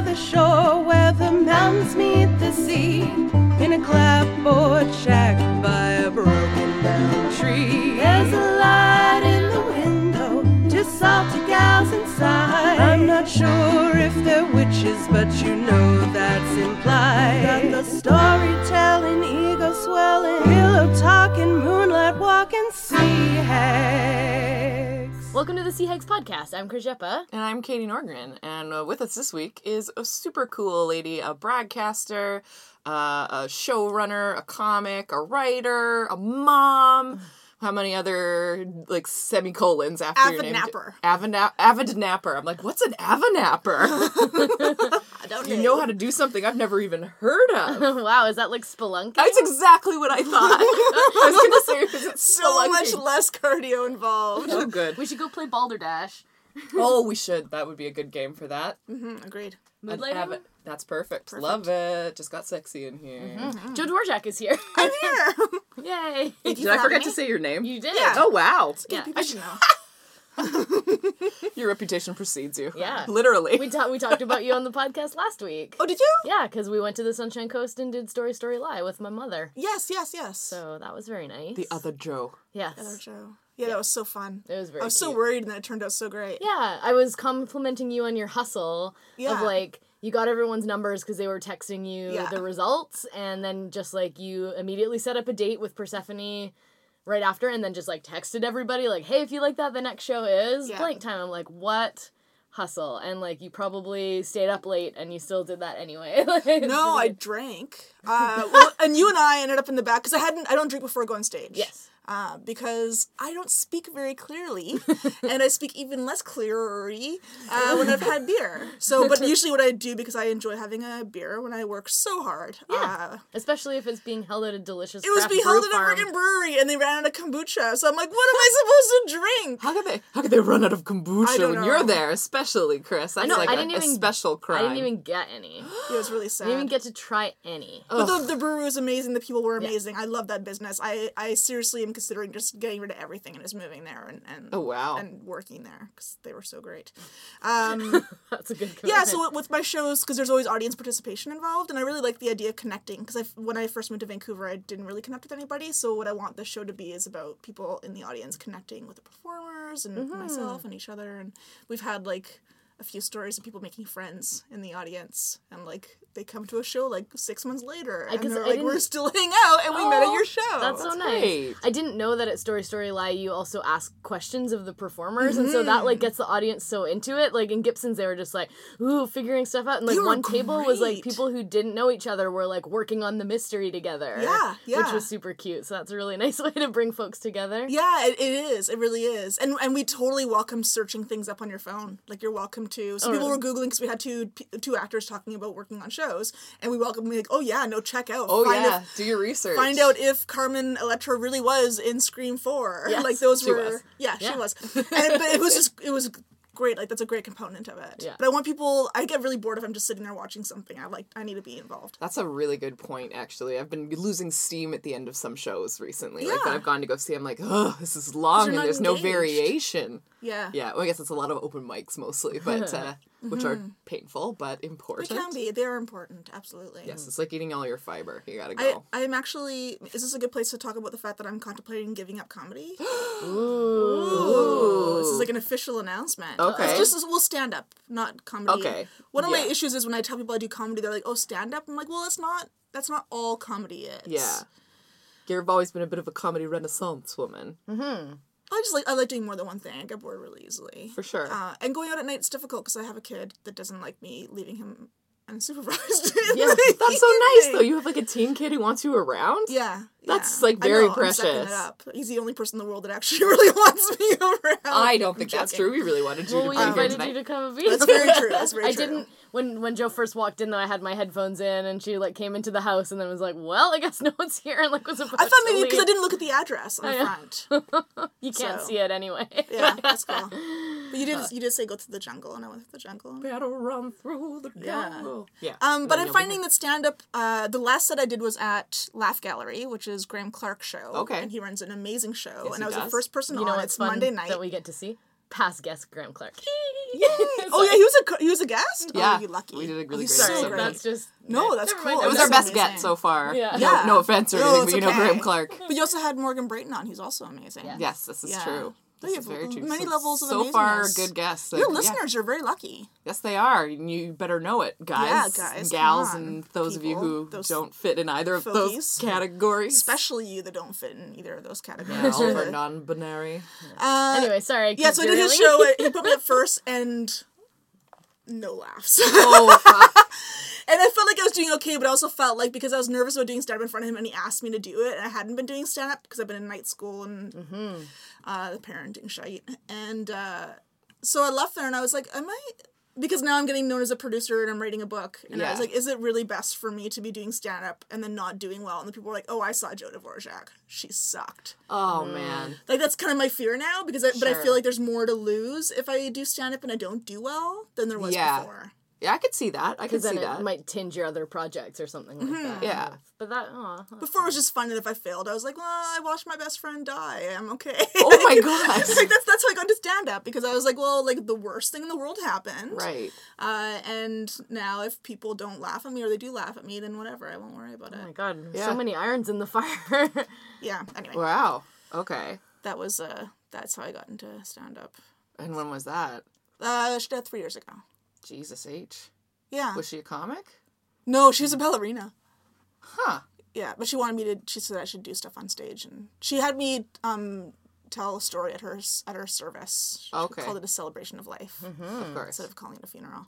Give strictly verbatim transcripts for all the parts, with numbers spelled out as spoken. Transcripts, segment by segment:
the shore where the mountains meet the sea, in a clapboard shack by a broken down tree. There's a light in the window, two salty gals inside. I'm not sure if they're witches, but you know that's implied. Got the storytelling, ego swelling, pillow talking, moonlight walking, sea hags. Welcome to the Sea Hags Podcast. I'm Krzyzzepa. And I'm Katie Norgren. And uh, with us this week is a super cool lady, a broadcaster, uh, a showrunner, a comic, a writer, a mom. How many other, like, semicolons after avid your name? Napper. Avid, na- avid napper. I'm like, what's an avid napper? I don't you know. know how to do something I've never even heard of. Wow, is that like spelunking? That's exactly what I thought. I was going to say, is it so spelunking? much less cardio involved. Oh, good. We should go play Balderdash. Oh, we should. That would be a good game for that. Mm-hmm, agreed. Mood I'd lighting? have it. That's perfect. Perfect. Love it. Just got sexy in here. Mm-hmm. Joe Dvorak is here. I'm here. Yay. Thank Did you for I having forget me. to say your name? You did. Yeah. Oh, wow. Yeah. People should know. Your reputation precedes you. Yeah. Literally. We, ta- we talked about you on the podcast last week. Oh, did you? Yeah, because we went to the Sunshine Coast and did Story Story Lie with my mother. Yes, yes, yes. So that was very nice. The other Joe. Yes. Other Joe. Yeah, that was so fun. It was very I was so cute. worried, and then it turned out so great. Yeah, I was complimenting you on your hustle Yeah. of like, you got everyone's numbers because they were texting you Yeah. the results, and then just like you immediately set up a date with Persephone right after, and then just like texted everybody like, hey, if you like that, the next show is Yeah. blank time. I'm like, what hustle? And like, you probably stayed up late and you still did that anyway. Like, No, I drank. Uh, well, and you and I ended up in the back because I hadn't. I don't drink before I go on stage. Yes. Uh, because I don't speak very clearly, and I speak even less clearly uh, when I've had beer. So, but usually what I do, because I enjoy having a beer when I work so hard. Yeah. Uh, Especially if it's being held at a delicious it was craft being brew held at a farm. freaking brewery, and they ran out of kombucha. So I'm like, what am I supposed to drink? How could they how could they run out of kombucha I don't when know. you're there, especially, Chris? That's know, like I a, didn't a even- special crime. I didn't even get any. It was really sad. I didn't even get to try any. But the, the brewery was amazing. The people were Yeah. amazing. I love that business. I, I seriously am considering just getting rid of everything and just moving there and, and Oh, wow. and working there because they were so great. Um, That's a good commitment. yeah, so with my shows, because there's always audience participation involved, and I really like the idea of connecting. Because when I first moved to Vancouver, I didn't really connect with anybody. So what I want the show to be is about people in the audience connecting with the performers and Mm-hmm. myself and each other. And we've had like a few stories of people making friends in the audience, and like they come to a show like six months later, and 'cause they're I like, "We're didn't- still hanging out, and we met at your show." That's, so That's nice. great. I didn't know that at Story Story Lie you also ask questions of the performers, and so that like gets the audience so into it. Like in Gibson's, they were just like, ooh, figuring stuff out. And like They were one table was like great. people who didn't know each other were like working on the mystery together. Yeah, Which yeah. was super cute. So that's a really nice way to bring folks together. Yeah, it, it is. It really is. And and we totally welcome searching things up on your phone. Like you're welcome to. So Oh, people really? were googling because we had two two actors talking about working on shows, and we welcome like, oh yeah, no, check out. Oh find yeah. If, Do your research. find out if Carmen Electra really was in Scream Four. Yes, like those she were. was. Yeah, Yeah. she was. And it, but it was just it was. Great, like that's a great component of it. Yeah. But I want people. I get really bored if I'm just sitting there watching something. I like. I need to be involved. That's a really good point, actually. I've been losing steam at the end of some shows recently. Like, when Yeah. I've gone to go see, I'm like, oh, this is long you're and not there's no engaged. variation. Yeah. Yeah, well, I guess it's a lot of open mics mostly, but uh, which are painful but They important. can be. They are important. Absolutely. Yes, it's like eating all your fiber. You gotta I, go. I am actually. Is this a good place to talk about the fact that I'm contemplating giving up comedy? Ooh. This is like an official announcement. Okay. It's just we'll stand up, not comedy. Okay. One of my Yeah. issues is when I tell people I do comedy, they're like, "Oh, stand up." I'm like, "Well, that's not. That's not all comedy is." Yeah. You've always been a bit of a comedy renaissance woman. I just like I like doing more than one thing. I get bored really easily. For sure. Uh, and going out at night is difficult because I have a kid that doesn't like me leaving him unsupervised. Yeah, That's so nice, though. You have like a teen kid who wants you around? Yeah. That's, yeah. like, I very know, I'm sucking it precious. up. He's the only person in the world that actually really wants me around. I don't I'm think that's joking. true. We really wanted you Well, to we be here invited tonight. you to come and be. That's very true. That's very I true. didn't when when Joe first walked in though. I had my headphones in, and she like came into the house, and then was like, "Well, I guess no one's here," and like was about I thought to maybe because I leave. didn't look at the address on the yeah. front. You can't so- see it anyway. Yeah, that's cool. But you did you did say go to the jungle, and I went to the jungle. Better run through the Yeah. jungle. Yeah. Um, but Then I'm you'll be finding that stand up. Uh, the last set I did was at Laugh Gallery, which is Graham Clark's show. Okay. And he runs an amazing show, Yes, and he I was does. the first person You know on. what's It's fun Monday night. that we get to see? past guest Graham Clark. Yay! Oh yeah, he was a he was a guest. Yeah. Oh, you lucky. We did a really Oh, he's great so Sorry, episode. great. that's just No, that's Never cool. mind. It was That's our best amazing. get so far. Yeah. No, Yeah. no offense or No, anything, it's but you know okay. Graham Clark. But you also had Morgan Brayton on, who's also amazing. Yeah. Yes, this is Yeah. true. They This have is very true. many So- levels of So far, amazingness. good guests. Your Like, yeah. listeners are very lucky. Yes, they are. And you better know it, guys. Yeah, and guys, gals, come on, and those of you people, who those don't fit in either of folkies. those categories. Especially you that don't fit in either of those Yeah, categories. all of our non-binary. Uh, Anyway, sorry. I yeah, keep so I did his derailing. show. He put me up first, and no laughs. Oh, fuck. And I felt like I was doing okay, but I also felt like because I was nervous about doing stand-up in front of him and he asked me to do it, and I hadn't been doing stand-up because I've been in night school and uh, parenting shite. And uh, so I left there and I was like, am I... Because now I'm getting known as a producer and I'm writing a book. And I was Yeah. like, is it really best for me to be doing stand-up and then not doing well? And the people were like, oh, I saw Joe Dvorak. She sucked. Oh, man. Like, that's kind of my fear now, because I, but I Sure. feel like there's more to lose if I do stand-up and I don't do well than there was Yeah. before. Yeah, I could see that. I could Because then see it that. might tinge your other projects or something like that. Yeah. But that, oh, Before it was just fun, and if I failed, I was like, well, I watched my best friend die. I'm okay. Oh my God. like, that's, that's how I got into stand-up, because I was like, well, like, the worst thing in the world happened. Right. Uh, and now if people don't laugh at me or they do laugh at me, then whatever, I won't worry about it. oh my god, Yeah. so many irons in the fire. Yeah, anyway, Wow. Okay. that was, uh, that's how I got into stand-up. And when was that? Uh, she died three years ago. Jesus H. Yeah. Was she a comic? No, she was a ballerina. Huh. Yeah, but she wanted me to. She said I should do stuff on stage, and she had me um tell a story at her at her service. She Okay. called it a celebration of life Of course. instead of calling it a funeral,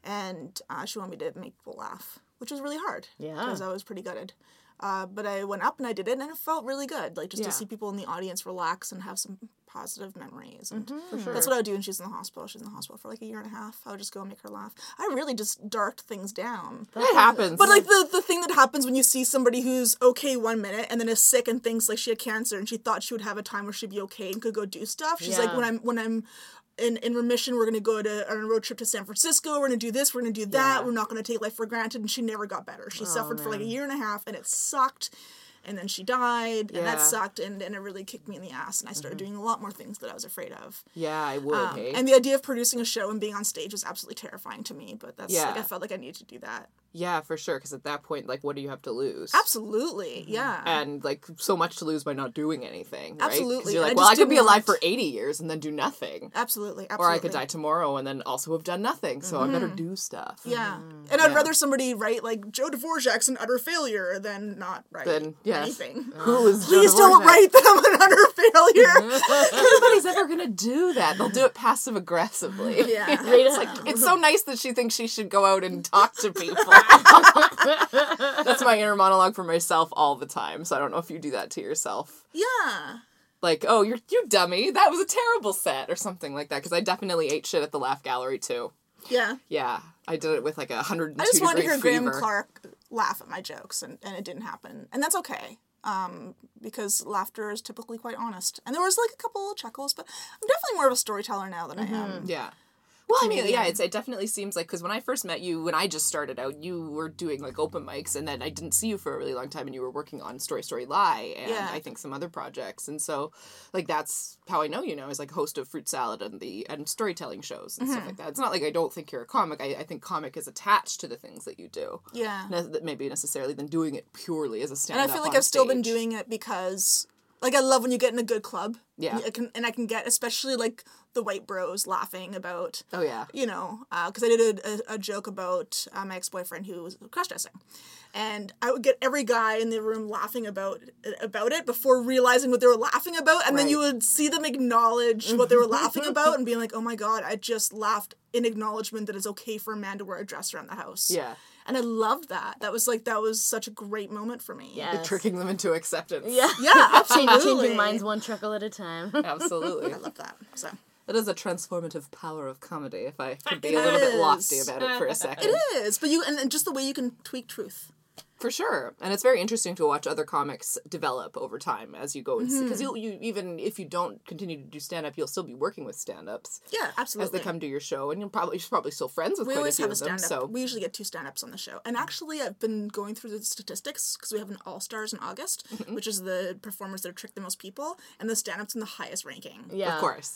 and uh, she wanted me to make people laugh, which was really hard. Yeah. because I was pretty gutted. Uh, but I went up and I did it, and it felt really good. Like just Yeah. to see people in the audience relax and have some positive memories. And For sure. that's what I would do when she was in the hospital. She was in the hospital for like a year and a half. I would just go and make her laugh. I really just darked things down. It happens. But like the, the thing that happens when you see somebody who's okay one minute and then is sick and thinks like she had cancer and she thought she would have a time where she'd be okay and could go do stuff. She's like, Yeah. when I'm when I'm in, in remission, we're gonna go to on a road trip to San Francisco, we're gonna do this, we're gonna do that, Yeah. we're not gonna take life for granted, and she never got better. She suffered for like a year and a half and it sucked. And then she died, and Yeah. that sucked, and, and it really kicked me in the ass, and I started doing a lot more things that I was afraid of. yeah, I would. Um, hey? and the idea of producing a show and being on stage was absolutely terrifying to me, but that's like Yeah. I felt like I needed to do that. Yeah, for sure. Because at that point, like, what do you have to lose? Absolutely, yeah. And like so much to lose by not doing anything. Right? 'Cause Absolutely, you're and I like, well, I just could be didn't alive want- for eighty years and then do nothing, absolutely, absolutely. or I could die tomorrow and then also have done nothing. So I better do stuff. Yeah, and I'd Yeah. rather somebody write like Joe Dvorak's an utter failure than not write Then yes. anything. Who is Joe Please don't Dvorak? write them an utter failure. Nobody's ever gonna do that. They'll do it passive aggressively. Yeah. It's like it's so nice that she thinks she should go out and talk to people. That's my inner monologue for myself all the time. So I don't know if you do that to yourself. Yeah. Like, oh, you're you dummy. That was a terrible set or something like that. Because I definitely ate shit at the Laugh Gallery too. Yeah. Yeah, I did it with like a hundred and I two just wanted to degree hear fever. Graham Clark laugh at my jokes, and, and it didn't happen. And that's okay. Um, because laughter is typically quite honest. And there was like a couple of chuckles, but I'm definitely more of a storyteller now than I am. Yeah. Well, I mean, yeah, Comedian. it's, it definitely seems like, because when I first met you, when I just started out, you were doing, like, open mics, and then I didn't see you for a really long time, and you were working on Story Story Lie, and Yeah. I think some other projects, and so, like, that's how I know you now, as, like, host of Fruit Salad and the and storytelling shows and stuff like that. It's not like I don't think you're a comic, I, I think comic is attached to the things that you do. Yeah. Ne- that maybe necessarily than doing it purely as a And stand-up I feel like on I've still been stage. doing it because, like, I love when you get in a good club. Yeah. I can, and I can get, especially, like, the white bros laughing about, Oh, yeah. you know, because I did a, a, a joke about uh, my ex-boyfriend who was cross-dressing. And I would get every guy in the room laughing about about it before realizing what they were laughing about. And then you Right. would see them acknowledge what they were laughing about and being like, oh my God, I just laughed in acknowledgement that it's okay for a man to wear a dress around the house. Yeah. And I loved that. That was like, that was such a great moment for me. Yeah. Like, tricking them into acceptance. Yeah. Yeah, Change, absolutely. changing minds one chuckle at a time. Absolutely. I love that. So It is a transformative power of comedy, if I could be It a little bit is. lofty about it for a second. it is, but you and, and just the way you can tweak truth. For sure. And it's very interesting to watch other comics develop over time as you go and see. Because you you even if you don't continue to do stand up, you'll still be working with stand ups Yeah, absolutely. as they come to your show, and you'll probably you're probably still friends with We quite a always few have a of them. stand up. So We usually get two stand ups on the show. And actually, I've been going through the statistics because we have an All Stars in August, which is the performers that have tricked the most people, and the stand up's in the highest ranking. Yeah. of course.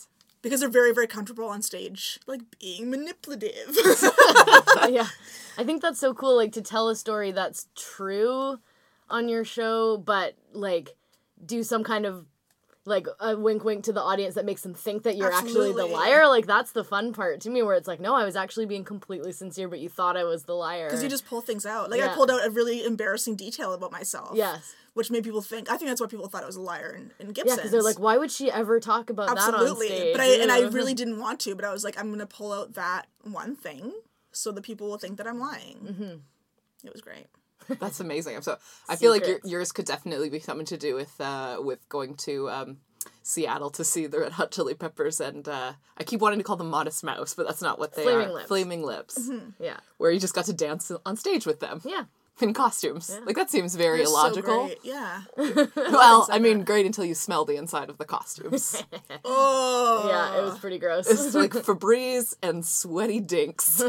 because they're very, very comfortable on stage, like, being manipulative. Yeah. I think that's so cool, like, to tell a story that's true on your show, but, like, do some kind of, like, a wink wink to the audience that makes them think that you're actually Absolutely. the liar. Like, that's the fun part to me, where it's like, no, I was actually being completely sincere, but you thought I was the liar. Because you just pull things out. Like, Yeah. I pulled out a really embarrassing detail about myself. Yes. Which made people think, I think that's why people thought I was a liar in, in Yeah, Gibson's. because they're like, why would she ever talk about Absolutely. that on stage? But I, and I really didn't want to, but I was like, I'm going to pull out that one thing so that people will think that I'm lying. Mm-hmm. It was great. That's amazing. So I feel like your, Secrets. yours could definitely be something to do with uh, with going to um, Seattle to see the Red Hot Chili Peppers, and uh, I keep wanting to call them Modest Mouse, but that's not what they Flaming are. Lips. Flaming Lips. Mm-hmm. Yeah. Where you just got to dance on stage with them. Yeah. In costumes. Like, that seems very They're so illogical. great. Yeah. Well, I like mean, that. great until you smell the inside of the costumes. Oh. Yeah, it was pretty gross. It's like Febreze and sweaty dinks.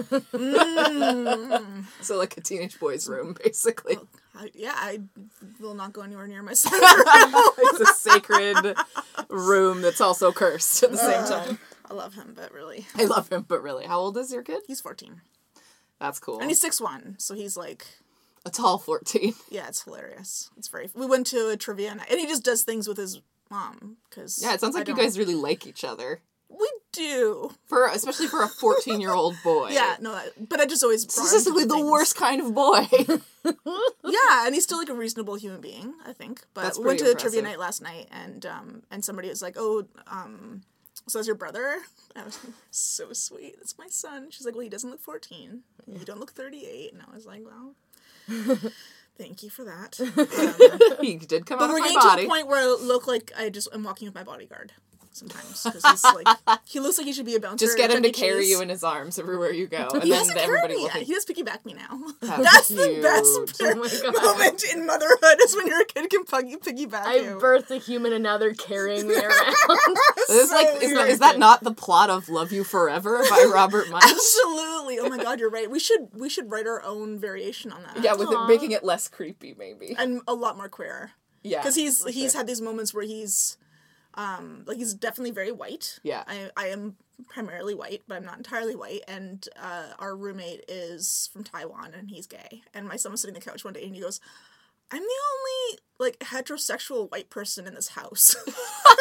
Mm. So like a teenage boy's room, basically. I, yeah, I will not go anywhere near my son. It's a sacred room that's also cursed at the same time. I love him, but really, I love him, but really, how old is your kid? he's fourteen. That's cool. And he's six one, so he's like, a tall fourteen. yeah, it's hilarious. It's very, we went to a trivia night, and he just does things with his mom, because Yeah, it sounds like you guys really like each other. We do. For especially for a fourteen-year-old boy. Yeah, no, I- but I just always brought him to Statistically, the things. worst kind of boy. Yeah, and he's still like a reasonable human being, I think. But That's we went to pretty a trivia impressive. night last night, and um, and somebody was like, "Oh, um, so that's your brother?" And I was like, "So sweet, that's my son." She's like, "Well, he doesn't look fourteen. You don't look thirty-eight." And I was like, "Well, thank you for that." Um, He did come but out of we're my getting body. to a point where I look like I just am walking with my bodyguard sometimes, because he's like, he looks like he should be a bouncer. Just get at him to Chuck E. carry Cheese. you in his arms everywhere you go, and He then hasn't carried everybody me will yet. think He does piggyback me now. How That's the cute. best Oh my God. moment in motherhood is when your kid can puggy piggyback I you. birthed a human and now they're carrying me around. This is So like is, weird. is that not the plot of Love You Forever by Robert Munch? Absolutely. Oh my god, you're right. We should we should write our own variation on that. Yeah, with it Aw. making it less creepy, maybe. And a lot more queer. Yeah, Because he's for he's sure. had these moments where he's um like he's definitely very white. Yeah. I I am primarily white, but I'm not entirely white, and uh, our roommate is from Taiwan and he's gay. And my son was sitting on the couch one day and he goes, "I'm the only like heterosexual white person in this house." Which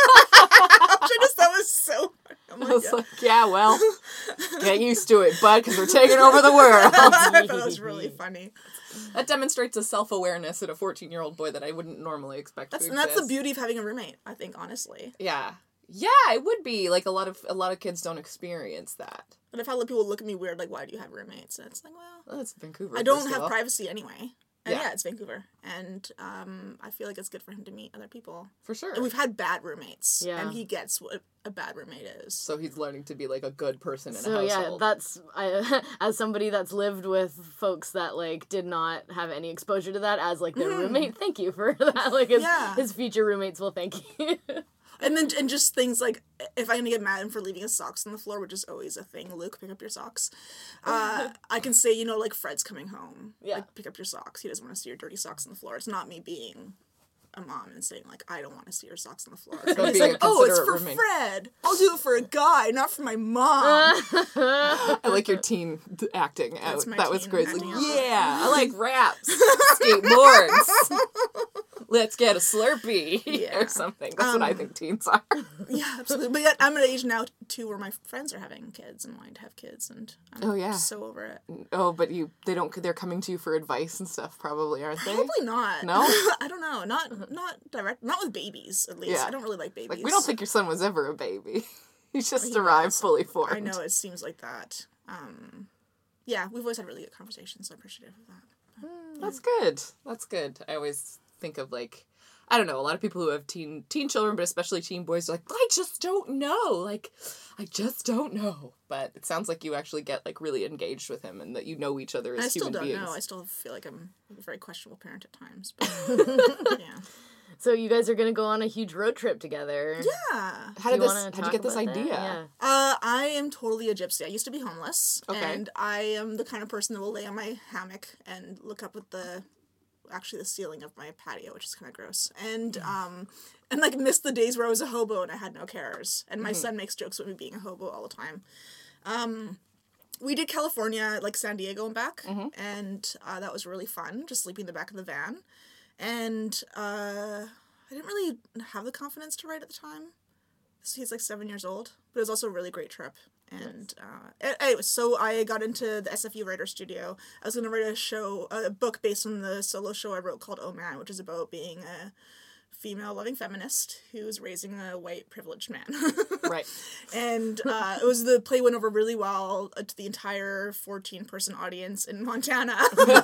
I just thought was so funny. I'm I like, was yeah. like, yeah, well, get used to it, bud, because we're taking over the world. I thought it was really funny. That demonstrates a self-awareness in a fourteen-year-old boy that I wouldn't normally expect That's to and that's the exist. beauty of having a roommate, I think, honestly. Yeah. Yeah, it would be. Like, a lot of a lot of kids don't experience that. But I've had people look at me weird, like, "Why do you have roommates?" And it's like, well, Well, that's Vancouver. I don't first of have all. privacy anyway. And Yeah. yeah. it's Vancouver. And um, I feel like it's good for him to meet other people. For sure. And we've had bad roommates. Yeah. And he gets what a bad roommate is. So he's learning to be, like, a good person in So a yeah, household. that's I as somebody that's lived with folks that like did not have any exposure to that as like their roommate. Thank you for that. Like his Yeah. his future roommates will thank you. And then and just things like, if I'm gonna get mad at him for leaving his socks on the floor, which is always a thing, Luke, pick up your socks. Uh, I can say, you know, like, Fred's coming home. Yeah. Like, pick up your socks. He doesn't want to see your dirty socks on the floor. It's not me being a mom and saying, like, I don't want to see your socks on the floor. And he's being like, a oh, it's considerate for roommate. Fred. I'll do it for a guy, not for my mom. I like your teen d- acting out. That's my That was teen great. It's acting like, out. yeah, I like raps, skateboards. Let's get a Slurpee Yeah. or something. That's what I Um, think teens are. Yeah, absolutely. But yet I'm at an age now too where my friends are having kids and wanting to have kids, and I'm Oh, yeah. so over it. Oh, but you they don't they're coming to you for advice and stuff probably, aren't they? Probably not. No? I don't know. Not not direct. Not with babies, at least. Yeah. I don't really like babies. Like, we don't think your son was ever a baby. He's just He arrived was. fully formed. I know it seems like that. Um, yeah, we've always had really good conversations. So I'm appreciative of that. That's good. That's good. I always think of, like, I don't know, a lot of people who have teen teen children, but especially teen boys, are like, I just don't know. Like, I just don't know. But it sounds like you actually get, like, really engaged with him and that you know each other as I still human don't beings. know. I still feel like I'm a very questionable parent at times. But yeah. So you guys are gonna go on a huge road trip together. Yeah. How Do did you this, wanna how'd you talk get this about that? idea? Yeah. Uh, I am totally a gypsy. I used to be homeless, Okay. and I am the kind of person that will lay on my hammock and look up at the actually the ceiling of my patio, which is kind of gross. And um, and like missed the days where I was a hobo and I had no cares. And my mm-hmm. son makes jokes about me being a hobo all the time. Um, we did California, like San Diego and back, mm-hmm. and uh, that was really fun. Just sleeping in the back of the van, and uh, I didn't really have the confidence to write at the time. So he's like seven years old, but it was also a really great trip. And uh, anyway, so I got into the S F U Writer Studio. I was going to write a show, a book based on the solo show I wrote called Oh Man, which is about being a female loving feminist who's raising a white privileged man. Right. And uh, it was the play went over really well to the entire fourteen person audience in Montana.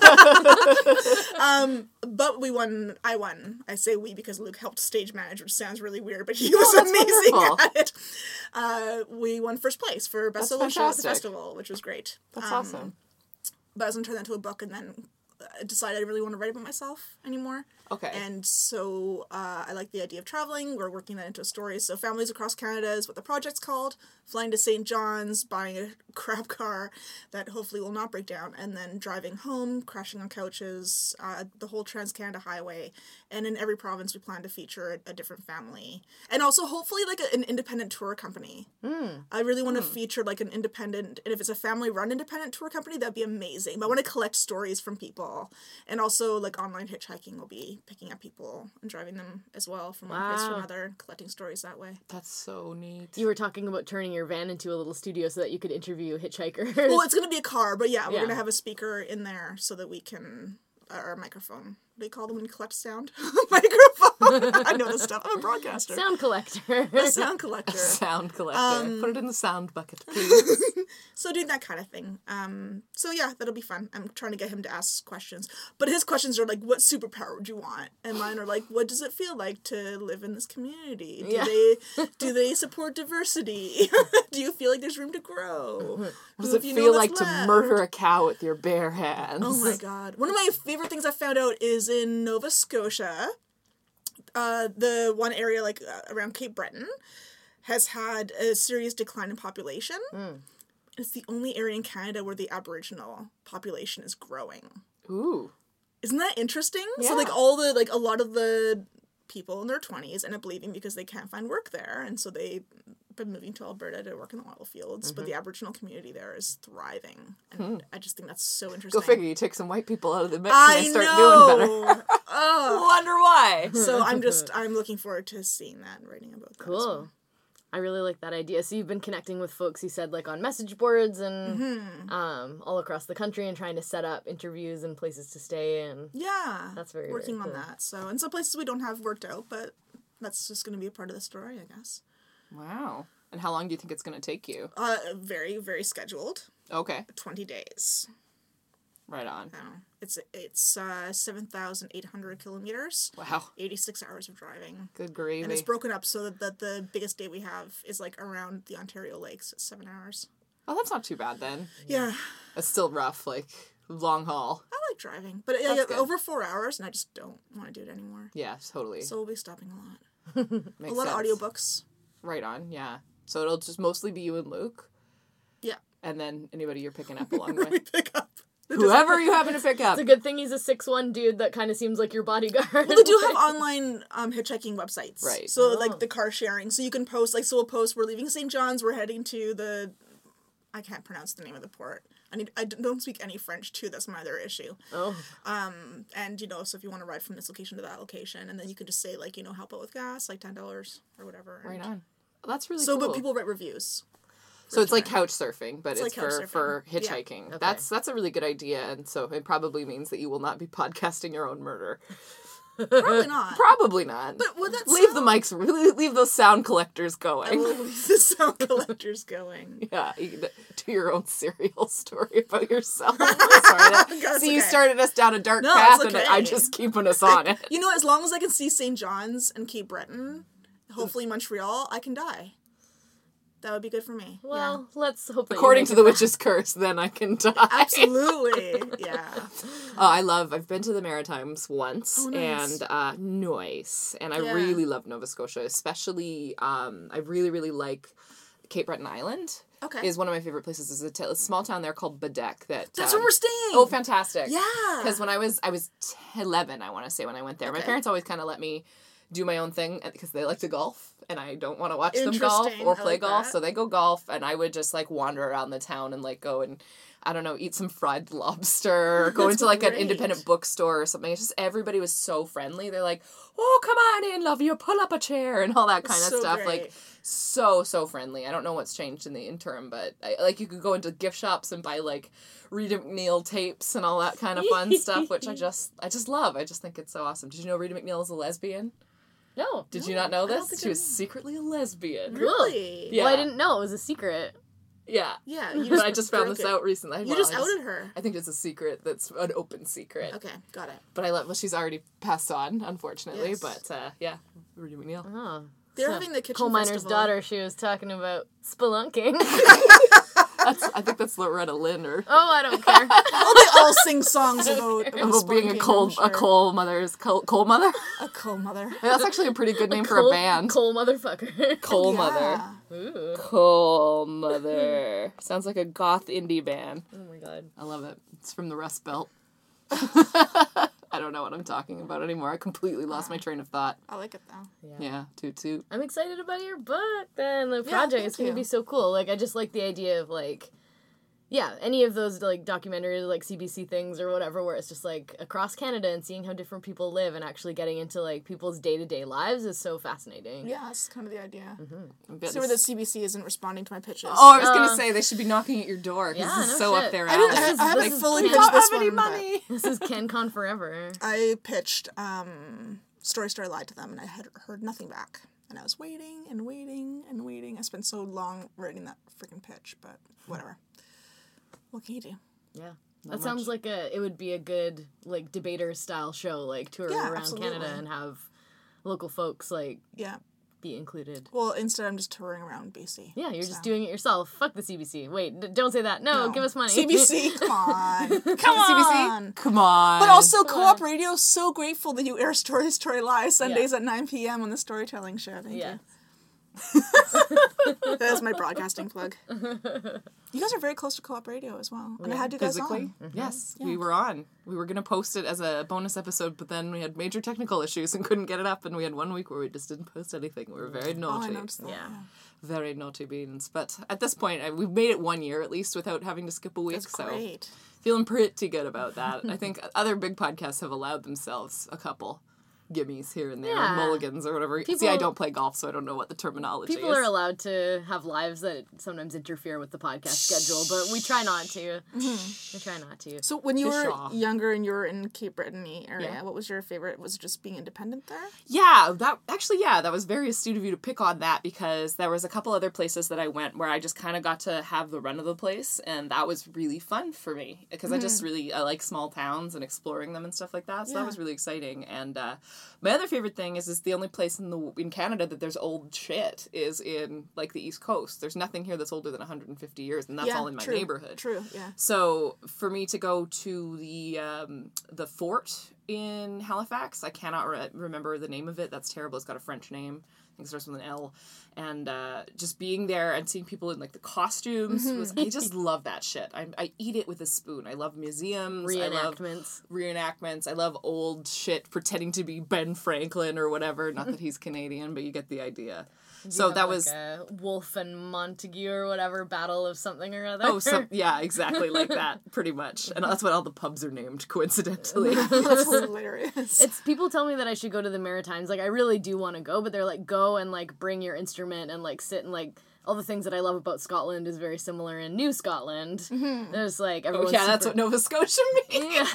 um, but we won. I won. I say we because Luke helped stage manage, which sounds really weird, but he was oh, amazing wonderful. at it. Uh, we won first place for best solo show at the festival, which was great. That's um, awesome. But I was going to turn that into a book, and then I decided I didn't really want to write about myself anymore. Okay. And so uh, I like the idea of traveling. We're working that into a story. So Families Across Canada is what the project's called. Flying to Saint John's, buying a crap car that hopefully will not break down, and then driving home, crashing on couches, uh, the whole Trans-Canada Highway. And in every province we plan to feature a, a different family. And also hopefully like a, an independent tour company. Mm. I really want to mm. feature like an independent, and if it's a family-run independent tour company, that'd be amazing. But I want to collect stories from people. And also like online hitchhiking will be picking up people and driving them as well from one wow. place to another, collecting stories that way. That's so neat. You were talking about turning your van into a little studio so that you could interview hitchhikers. Well, it's going to be a car, but yeah, we're yeah. going to have a speaker in there so that we can, uh, or a microphone. What do you call them when you collect sound? Microphone. I know this stuff. I'm a broadcaster. Sound collector. A sound collector. A sound collector. Um, Put it in the sound bucket, please. So doing that kind of thing. Um, so yeah, that'll be fun. I'm trying to get him to ask questions. But his questions are like, what superpower would you want? And mine are like, what does it feel like to live in this community? Do yeah. they do they support diversity? Do you feel like there's room to grow? What does it feel like left? to murder a cow with your bare hands? Oh my god. One of my favorite things I found out is in Nova Scotia, uh, the one area like uh, around Cape Breton has had a serious decline in population. Mm. It's the only area in Canada where the Aboriginal population is growing. Ooh. Isn't that interesting? Yeah. So like all the, like a lot of the people in their twenties end up leaving because they can't find work there. And so they've been moving to Alberta to work in the oil fields. Mm-hmm. But the Aboriginal community there is thriving. And hmm. I just think that's so interesting. Go figure, you take some white people out of the mix I and they start know. doing better. Oh. Wonder why. So I'm just, I'm looking forward to seeing that and writing about that. Cool. Well. I really like that idea. So you've been connecting with folks, you said, like on message boards and mm-hmm. um, all across the country and trying to set up interviews and places to stay. And yeah, that's very working very cool. on that. So in some places we don't have worked out, but that's just going to be a part of the story, I guess. Wow. And how long do you think it's going to take you? Uh, very, very scheduled. Okay. twenty days. Right on. Oh, it's it's uh, seven thousand eight hundred kilometers. Wow. eighty-six hours of driving. Good gravy. And it's broken up so that, that the biggest day we have is like around the Ontario Lakes. It's seven hours. Oh, that's not too bad then. Yeah. It's still rough, like long haul. I like driving, but yeah, yeah, over four hours and I just don't want to do it anymore. Yeah, totally. So we'll be stopping a lot. Makes a lot sense. of audiobooks. Right on, yeah. So it'll just mostly be you and Luke? Yeah. And then anybody you're picking up along the way? we pick up. Whoever you happen to pick up. It's a good thing he's a six one dude that kind of seems like your bodyguard. Well, they do have online um, hitchhiking websites. Right. So, oh. like, the car sharing. So you can post, like, so we'll post, we're leaving Saint John's, we're heading to the, I can't pronounce the name of the port. I need, I don't speak any French, too. That's my other issue. Oh. Um, and, you know, so if you want to ride from this location to that location, and then you can just say, like, you know, help out with gas, like ten dollars or whatever. Right on. Well, that's really so, cool. So, but people write reviews. So it's like couch surfing, but it's, it's like for, for hitchhiking. Yeah. Okay. That's that's a really good idea, and so it probably means that you will not be podcasting your own murder. Probably not. Probably not. But would that leave sound... the mics, really leave those sound collectors going. I will leave the sound collectors going. Yeah, you can do your own serial story about yourself. Sorry, that, See, okay. you started us down a dark no, path, okay. and I'm just keeping us on it. You know, as long as I can see Saint John's and Cape Breton, hopefully Montreal, I can die. That would be good for me. Well, yeah. let's hope that According you to the back. witch's curse, then I can die. Absolutely. Yeah. Oh, I love, I've been to the Maritimes once, oh, nice. and uh, nice. And I yeah. really love Nova Scotia, especially, um, I really, really like Cape Breton Island. Okay. is one of my favorite places. There's a, t- a small town there called Bedeck. That That's um, where we're staying. Oh, fantastic! Yeah. Because when I was I was eleven, I want to say when I went there, my Okay. parents always kind of let me do my own thing because they like to golf, and I don't want to watch them golf Interesting. or I play like golf, that. so they go golf, and I would just like wander around the town and like go and. I don't know, eat some fried lobster, or go That's into like an great. independent bookstore or something. It's just everybody was so friendly. They're like, "Oh, come on in, love you, pull up a chair," and all that kind of So stuff. great. Like so so friendly. I don't know what's changed in the interim, but I, like you could go into gift shops and buy like Rita McNeil tapes and all that kind of fun stuff, which I just I just love. I just think it's so awesome. Did you know Rita McNeil is a lesbian? No. Did you not know I don't this? think She I was knew. secretly a lesbian. Really? Yeah. Well, I didn't know. It was a secret. Yeah. Yeah. You But I just found broke this it. out recently. You Well, just I outed her. I think it's a secret that's an open secret. Okay, got it. But I love, well, she's already passed on, unfortunately. Yes. But uh, yeah, Rita McNeil. Oh. They're So, having the kitchen Coal miner's festival. daughter. She was talking about spelunking. That's, I think that's Loretta Lynn or Oh, I don't care. Oh, they all sing songs about, about, about being a spelunking, coal I'm sure. a coal mother's coal, coal mother. A coal mother. That's actually a pretty good name for coal, a band. Coal motherfucker. Coal Yeah. Mother. Ooh. Coal Mother. Sounds like a goth indie band. Oh my god. I love it. It's from the Rust Belt. I don't know what I'm talking about anymore. I completely lost my train of thought. I like it though. Yeah, toot toot. I'm excited about your book, then. The Yeah, project. thank It's going to you. be so cool. Like, I just like the idea of, like, yeah, any of those, like, documentaries, like, C B C things or whatever, where it's just, like, across Canada and seeing how different people live and actually getting into, like, people's day-to-day lives is so fascinating. Yeah, that's kind of the idea. I bet So this- the C B C isn't responding to my pitches. Oh, I was gonna Uh, say they should be knocking at your door because yeah, this is no so shit. up their I alley. didn't- I- This I is- haven't this is fully Ken- pitched don't this have any one, but money. This is CanCon forever. I pitched um, Story Story Lied to them, and I had heard nothing back. And I was waiting and waiting and waiting. I spent so long writing that freaking pitch, but whatever. What can you do? Yeah. That sounds like a, it would be a good, like, debater-style show, like, tour Yeah, around absolutely. Canada and have local folks, like, Yeah. be included. Well, instead I'm just touring around B C. Yeah, you're just So. doing it yourself. Fuck the C B C. Wait, d- don't say that. No, No. give us money. C B C, come on. Come C B C? on. Come on. But also, Come Co-op on. Radio is so grateful that you air Story Story Lie Sundays Yeah. at nine p.m. on the Storytelling Show. Thank Yeah. you. That's my broadcasting plug. You guys are very close to Co-op Radio as well. And I had you guys physically, on. yes, we were on. We were gonna post it as a bonus episode, but then we had major technical issues and couldn't get it up. And we had one week where we just didn't post anything. We were very Oh, naughty. I noticed that. Yeah. Yeah. Very naughty beans. But at this point, I, we've made it one year at least without having to skip a week. That's so great. feeling pretty good about that. I think other big podcasts have allowed themselves a couple gimmies here and there, Yeah. mulligans or whatever. See, I People- don't play golf, so I don't know what the terminology People is. are allowed to have lives that sometimes interfere with the podcast schedule, but we try not to. We try not to. So when you were Pshaw. younger and you were in Cape Breton area, Yeah. what was your favorite? Was it just being independent there? Yeah, that actually, yeah, that was very astute of you to pick on that because there was a couple other places that I went where I just kind of got to have the run of the place, and that was really fun for me because I just really I like small towns and exploring them and stuff like that. So Yeah. that was really exciting. And uh, my other favorite thing is is the only place in the in Canada that there's old shit is in like the East Coast. There's nothing here that's older than one hundred fifty years, and that's yeah, all in my true, neighborhood. True, yeah. So for me to go to the um, the fort in Halifax, I cannot re- remember the name of it. That's terrible. It's got a French name. I think it starts with an L. And uh, just being there and seeing people in like the costumes was I just love that shit. I I eat it with a spoon. I love museums. I love Reenactments. reenactments. I love old shit pretending to be Ben Franklin or whatever. Not that he's Canadian, but you get the idea. So have, that like, was a Wolfe and Montague or whatever battle of something or other. oh some yeah exactly like that pretty much, and that's what all the pubs are named coincidentally. That's hilarious. It's people tell me that I should go to the Maritimes. Like I really do want to go, but they're like go and like bring your instrument and like sit and like all the things that I love about Scotland is very similar in New Scotland. There's like Oh everyone's yeah, that's super- what Nova Scotia means. Yeah.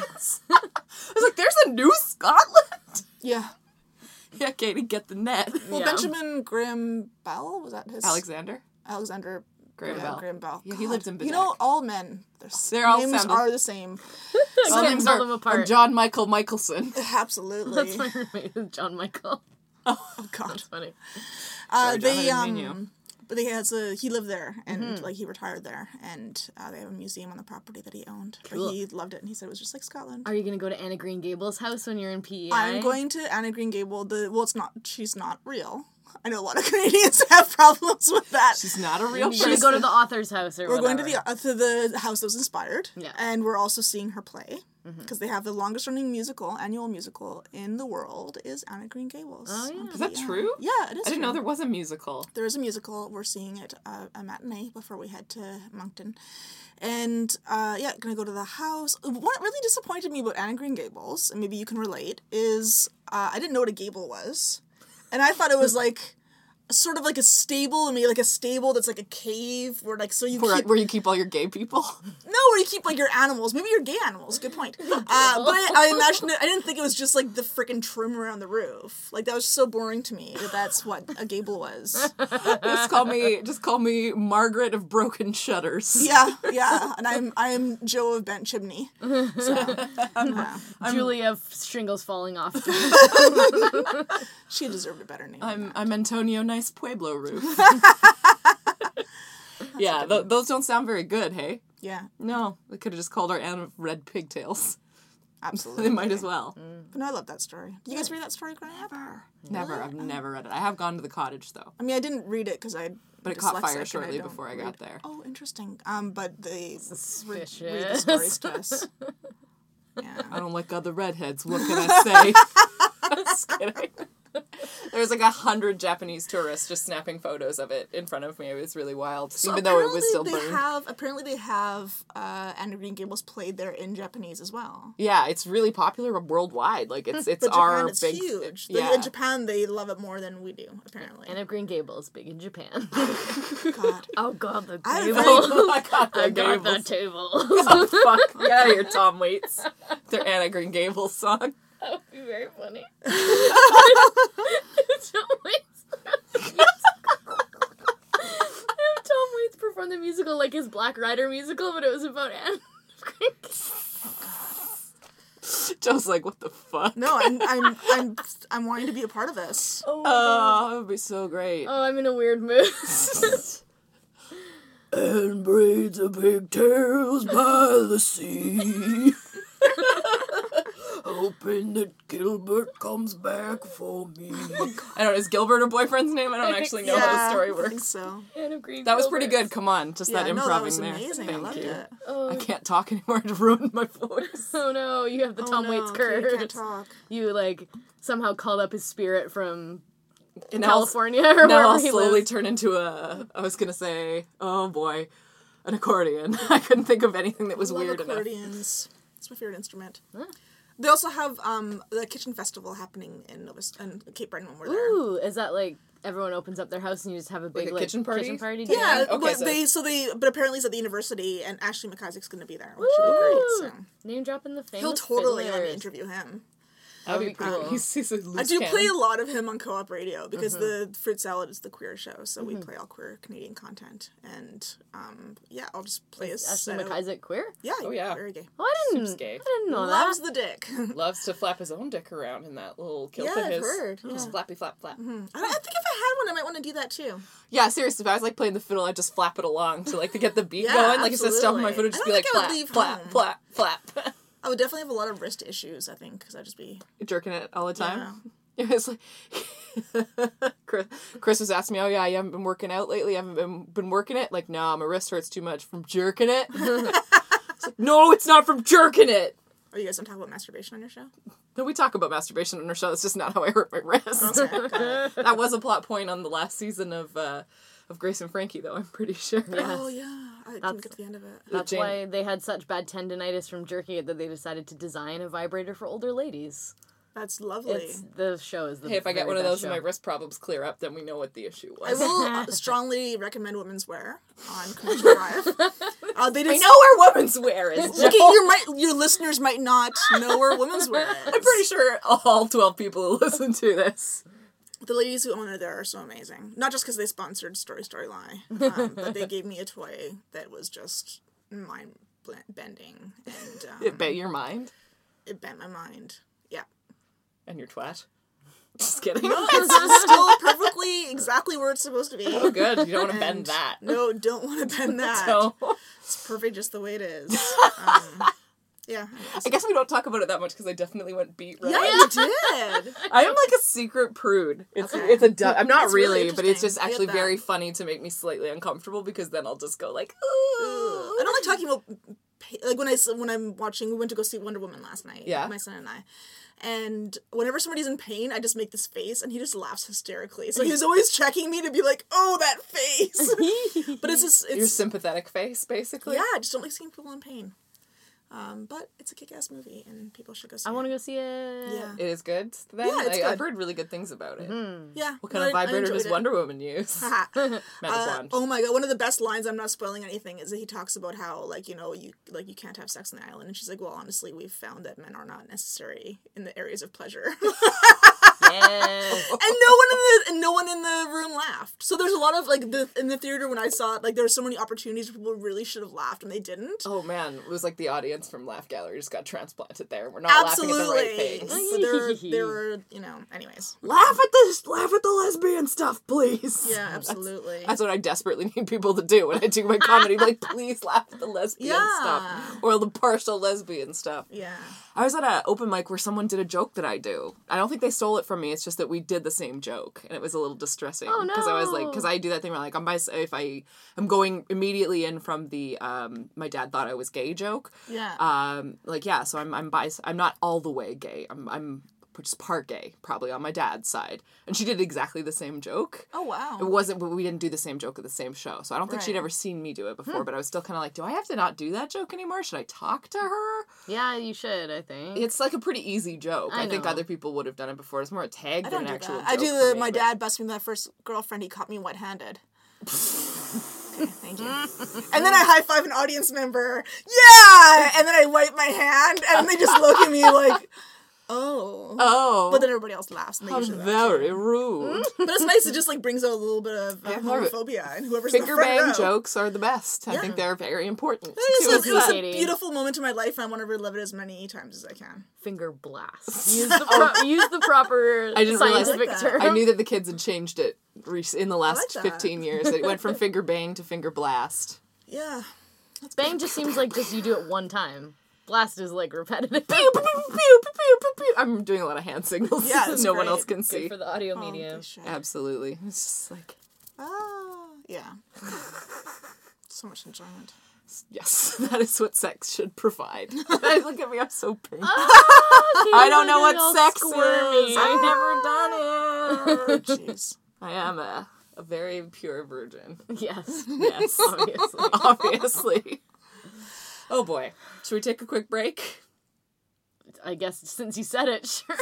I was like, there's a new Scotland. yeah. Yeah, Katie, get the net. Well, Yeah. Benjamin Graham Bell, was that his? Alexander. Alexander Graham yeah, Bell. Graham Bell. Yeah, he God. lived in You know, Bedeck. all men, their They're all names sounded- are the same. All can't names tell are, them are apart. John Michael Michelson. Absolutely. That's my roommate is John Michael. Oh God. That's funny. Uh, Sorry, John, I they didn't mean um, but he has a he lived there and like he retired there and uh, they have a museum on the property that he owned. Cool. But he loved it and he said it was just like Scotland. Are you gonna go to Anna Green Gables' house when you're in P E I? I'm going to Anna Green Gable. The well, it's not. She's not real. I know a lot of Canadians have problems with that. She's not a real You person. should go to the author's house or We're whatever. going to the uh, to the house that was inspired, Yeah. and we're also seeing her play because they have the longest running musical, annual musical in the world is Anne of Green Gables. Oh, yeah. Is that true? Yeah, it is. I didn't true. know there was a musical. There is a musical. We're seeing it uh, a matinee before we head to Moncton. And, uh, yeah, gonna go to the house. What really disappointed me about Anne of Green Gables, and maybe you can relate, is uh, I didn't know what a gable was. And I thought it was, like, sort of like a stable, maybe like a stable that's like a cave where, like, so you Where, keep... where you keep all your gay people. No, where you keep, like, your animals. Maybe your gay animals. Good point. Uh, but I, I imagined it... I didn't think it was just, like, the freaking trim around the roof. Like, that was so boring to me that that's what a gable was. just call me, just call me Margaret of Broken Shutters. Yeah, yeah. And I'm I'm Joe of Bent Chimney. So, yeah. Julie of shingles falling off. She deserved a better name. I'm I'm Antonio Nice Pueblo Roof. yeah, th- those don't sound very good, hey? Yeah, No, we could have just called our Anne of Red Pigtails. absolutely. They might as well. But no, I love that story. Did you guys read that story growing up? Never, I've never read it. I have gone to the cottage though, I mean, I didn't read it because I. but it caught fire shortly before I got there. Oh, interesting. Um, but they re- read the Suspicious. stories to us. Yeah. I don't like other redheads. What can I say? Just kidding. There's like a hundred Japanese tourists just snapping photos of it in front of me. It was really wild, So even though it was apparently still they burned. Have, apparently, they have uh, Anne of Green Gables played there in Japanese as well. Yeah, it's really popular worldwide. Like it's it's But Japan, our it's big. huge. Yeah. In Japan, they love it more than we do. Apparently. Anne of Green Gables, big in Japan. God. Oh god, the I table. have Oh my god, I the got the Gables. table. Oh, fuck. Get out of here, Tom Waits. Their Anna Green Gables song. That would be very funny. Tom Waits. Tom Waits performed the musical like his Black Rider musical, but it was about Anne of Green Gables. Joe's like, what the fuck? No, I'm, I'm, I'm, I'm wanting to be a part of this. Oh, my God. Oh, that would be so great. Oh, I'm in a weird mood. And braids of pigtails by the sea. Hoping that Gilbert comes back for me. I don't know, is Gilbert her boyfriend's name? I don't actually know how the story I think works. so. Anne of Green That was pretty Gilbert. good, come on. Just Yeah, that no, improv that was there. amazing. Thank I loved you. it. Oh, I can't talk anymore, it ruined my voice. oh no, you have the Oh, Tom no, Waits okay, curse. You can't talk. You, like, somehow called up his spirit from And now I'll- California or Now wherever I'll he slowly lives. turn into a, I was gonna say, oh boy, an accordion. I couldn't think of anything that was I love weird enough. accordions. It's my favorite instrument. They also have um, the kitchen festival happening in Nova in Cape Breton when we're there. Ooh, is that like everyone opens up their house and you just have a big a like, kitchen party? Kitchen party Yeah, Okay, but so- they so they but apparently it's at the university and Ashley McIsaac's going to be there, which should be great. So Name dropping the famous he'll totally let me fiddlers. interview him. That would be That'd be pretty cool. He's, he's a loose I do cannon. play a lot of him on Co-op Radio because the Fruit Salad is the queer show, so we play all queer Canadian content. And um, yeah, I'll just play a Ashley set of- McIsaac queer? Yeah, Oh, yeah. very gay. Oh, I didn't. Super gay. I didn't know Loves that. the dick. Loves to flap his own dick around in that little kilt Yeah, of I've his. heard, Just yeah. flappy flap flap. I, I think if I had one, I might want to do that too. Yeah, seriously, if I was like playing the fiddle, I'd just flap it along to like to get the beat Yeah, going. Like instead of stomping my absolutely. foot, it'd just I be don't like think I would flap, leave flap, home. flap, flap, I would definitely have a lot of wrist issues, I think, because I'd just be... jerking it all the time. It was like Chris, Chris was asking me, "Oh yeah, you haven't been working out lately? You haven't been been working it?" Like, no, my wrist hurts too much from jerking it. It's like, no, it's not from jerking it. Oh, you guys don't talk about masturbation on your show? No, we talk about masturbation on our show. That's just not how I hurt my wrist. Okay, got it. That was a plot point on the last season of uh, of Grace and Frankie, though. I'm pretty sure. Oh, yeah. I didn't get to the end of it. That's Jane- why they had such bad tendonitis from jerking it that they decided to design a vibrator for older ladies. That's lovely. It's the show is the Hey, if I get very one of best those and show. my wrist problems clear up, then we know what the issue I was. will uh, strongly recommend women's wear on Commercial Drive. Uh, they I did know where women's wear is. Okay, Joe. your might your listeners might not know where women's wear is. I'm pretty sure all twelve people who listen to this. The ladies who own it there are so amazing. Not just because they sponsored Story Story Lie, um, but they gave me a toy that was just mind bending, and um, It bent your mind it bent my mind. Yeah. and your twat. Just kidding. It's still perfectly exactly where it's supposed to be. Oh, good. You don't want to bend And that. No, don't want to bend that. So, It's perfect just the way it is. Um, Yeah. I guess we don't talk about it that much because I definitely went beat red. Yeah, you did. I am like a secret prude. It's Okay. it's a du- I'm not That's really really, but it's interesting. just I get actually that. very funny to make me slightly uncomfortable because then I'll just go like, I ooh. don't like talking about pa- like when I s- when I'm watching. We went to go see Wonder Woman last night. Yeah. My son and I. And whenever somebody's in pain, I just make this face, and he just laughs hysterically. So he's always checking me to be like, "Oh, that face." But it's just it's Your sympathetic face, basically. yeah. I just don't like seeing people in pain. Um, but it's a kick-ass movie, and people should go see I it. want to go see it. Yeah. It is good. Then Yeah, it's I, I've good. heard really good things about it. Yeah. What kind no, of I- I vibrator does enjoyed it. Wonder Woman use? Haha. Magic Uh, wand. oh my god, one of the best lines, I'm not spoiling anything, is that he talks about how, like, you know, you like you can't have sex on the island, and she's like, well, honestly, we've found that men are not necessary in the areas of pleasure. Yes. And no one in the and no one in the room laughed. So there's a lot of like the in the theater when I saw it, like there were so many opportunities where people really should have laughed and they didn't. Oh man, it was like the audience from Laugh Gallery just got transplanted there. We're not laughing at the right Absolutely. things. But there, there were, you know, anyways. Laugh at the laugh at the lesbian stuff, please. Yeah, absolutely. That's what I desperately need people to do when I do my comedy. Like, please laugh at the lesbian Yeah. stuff or the partial lesbian stuff. Yeah. I was at an open mic where someone did a joke that I do. I don't think they stole it from me. It's just that we did the same joke, and it was a little distressing. Oh, Because I was like, no. because I do that thing where like I'm by if I am going immediately in from the um my dad thought I was gay joke. Yeah. Um, like yeah, so I'm I'm bi- I'm not all the way gay. I'm I'm just part gay, probably on my dad's side. And she did exactly the same joke. Oh wow. It wasn't, but we didn't do the same joke at the same show. So I don't think she'd Right. ever seen me do it before, but I was still kind of like, do I have to not do that joke anymore? Should I talk to her? Yeah, you should, I think. It's like a pretty easy joke. I, I think know. other people would have done it before. It's more a tag I than don't an do actual that. joke. I do for the me, my but- dad busted me my first girlfriend, he caught me wet-handed. Okay, thank you. And then I high five an audience member. Yeah! And then I wipe my hand and they just look at me like, oh. Oh. But then everybody else laughs and they how usually laugh. very rude. But it's nice, it just like brings out a little bit of uh, I love it. homophobia and whoever's Finger in the front bang row. jokes are the best. I Yeah. think they're very important. It's, to a, us. it's a Katie. beautiful moment in my life and I want to relive it as many times as I can. Finger blast. Use the, pro- use the proper I didn't realize scientific that. term. I knew that the kids had changed it re- in the last that. fifteen years. It went from finger bang to finger blast. Yeah. Bang just seems like just you do it one time. Blast is like repetitive. Pew, pew, pew, pew, pew, pew, pew. I'm doing a lot of hand signals. Yeah, that it's no one great. else can Good see. for the audio Oh, medium. they should. Absolutely. It's just like, Ah, yeah. So much enjoyment. yes, that is what sex should provide. Look at me, I'm so pink. I I don't know what sex is. I've never done it. Jeez. I am a, a very pure virgin. Yes. Yes, Obviously. obviously. Oh boy. Should we take a quick break? I guess since you said it, sure.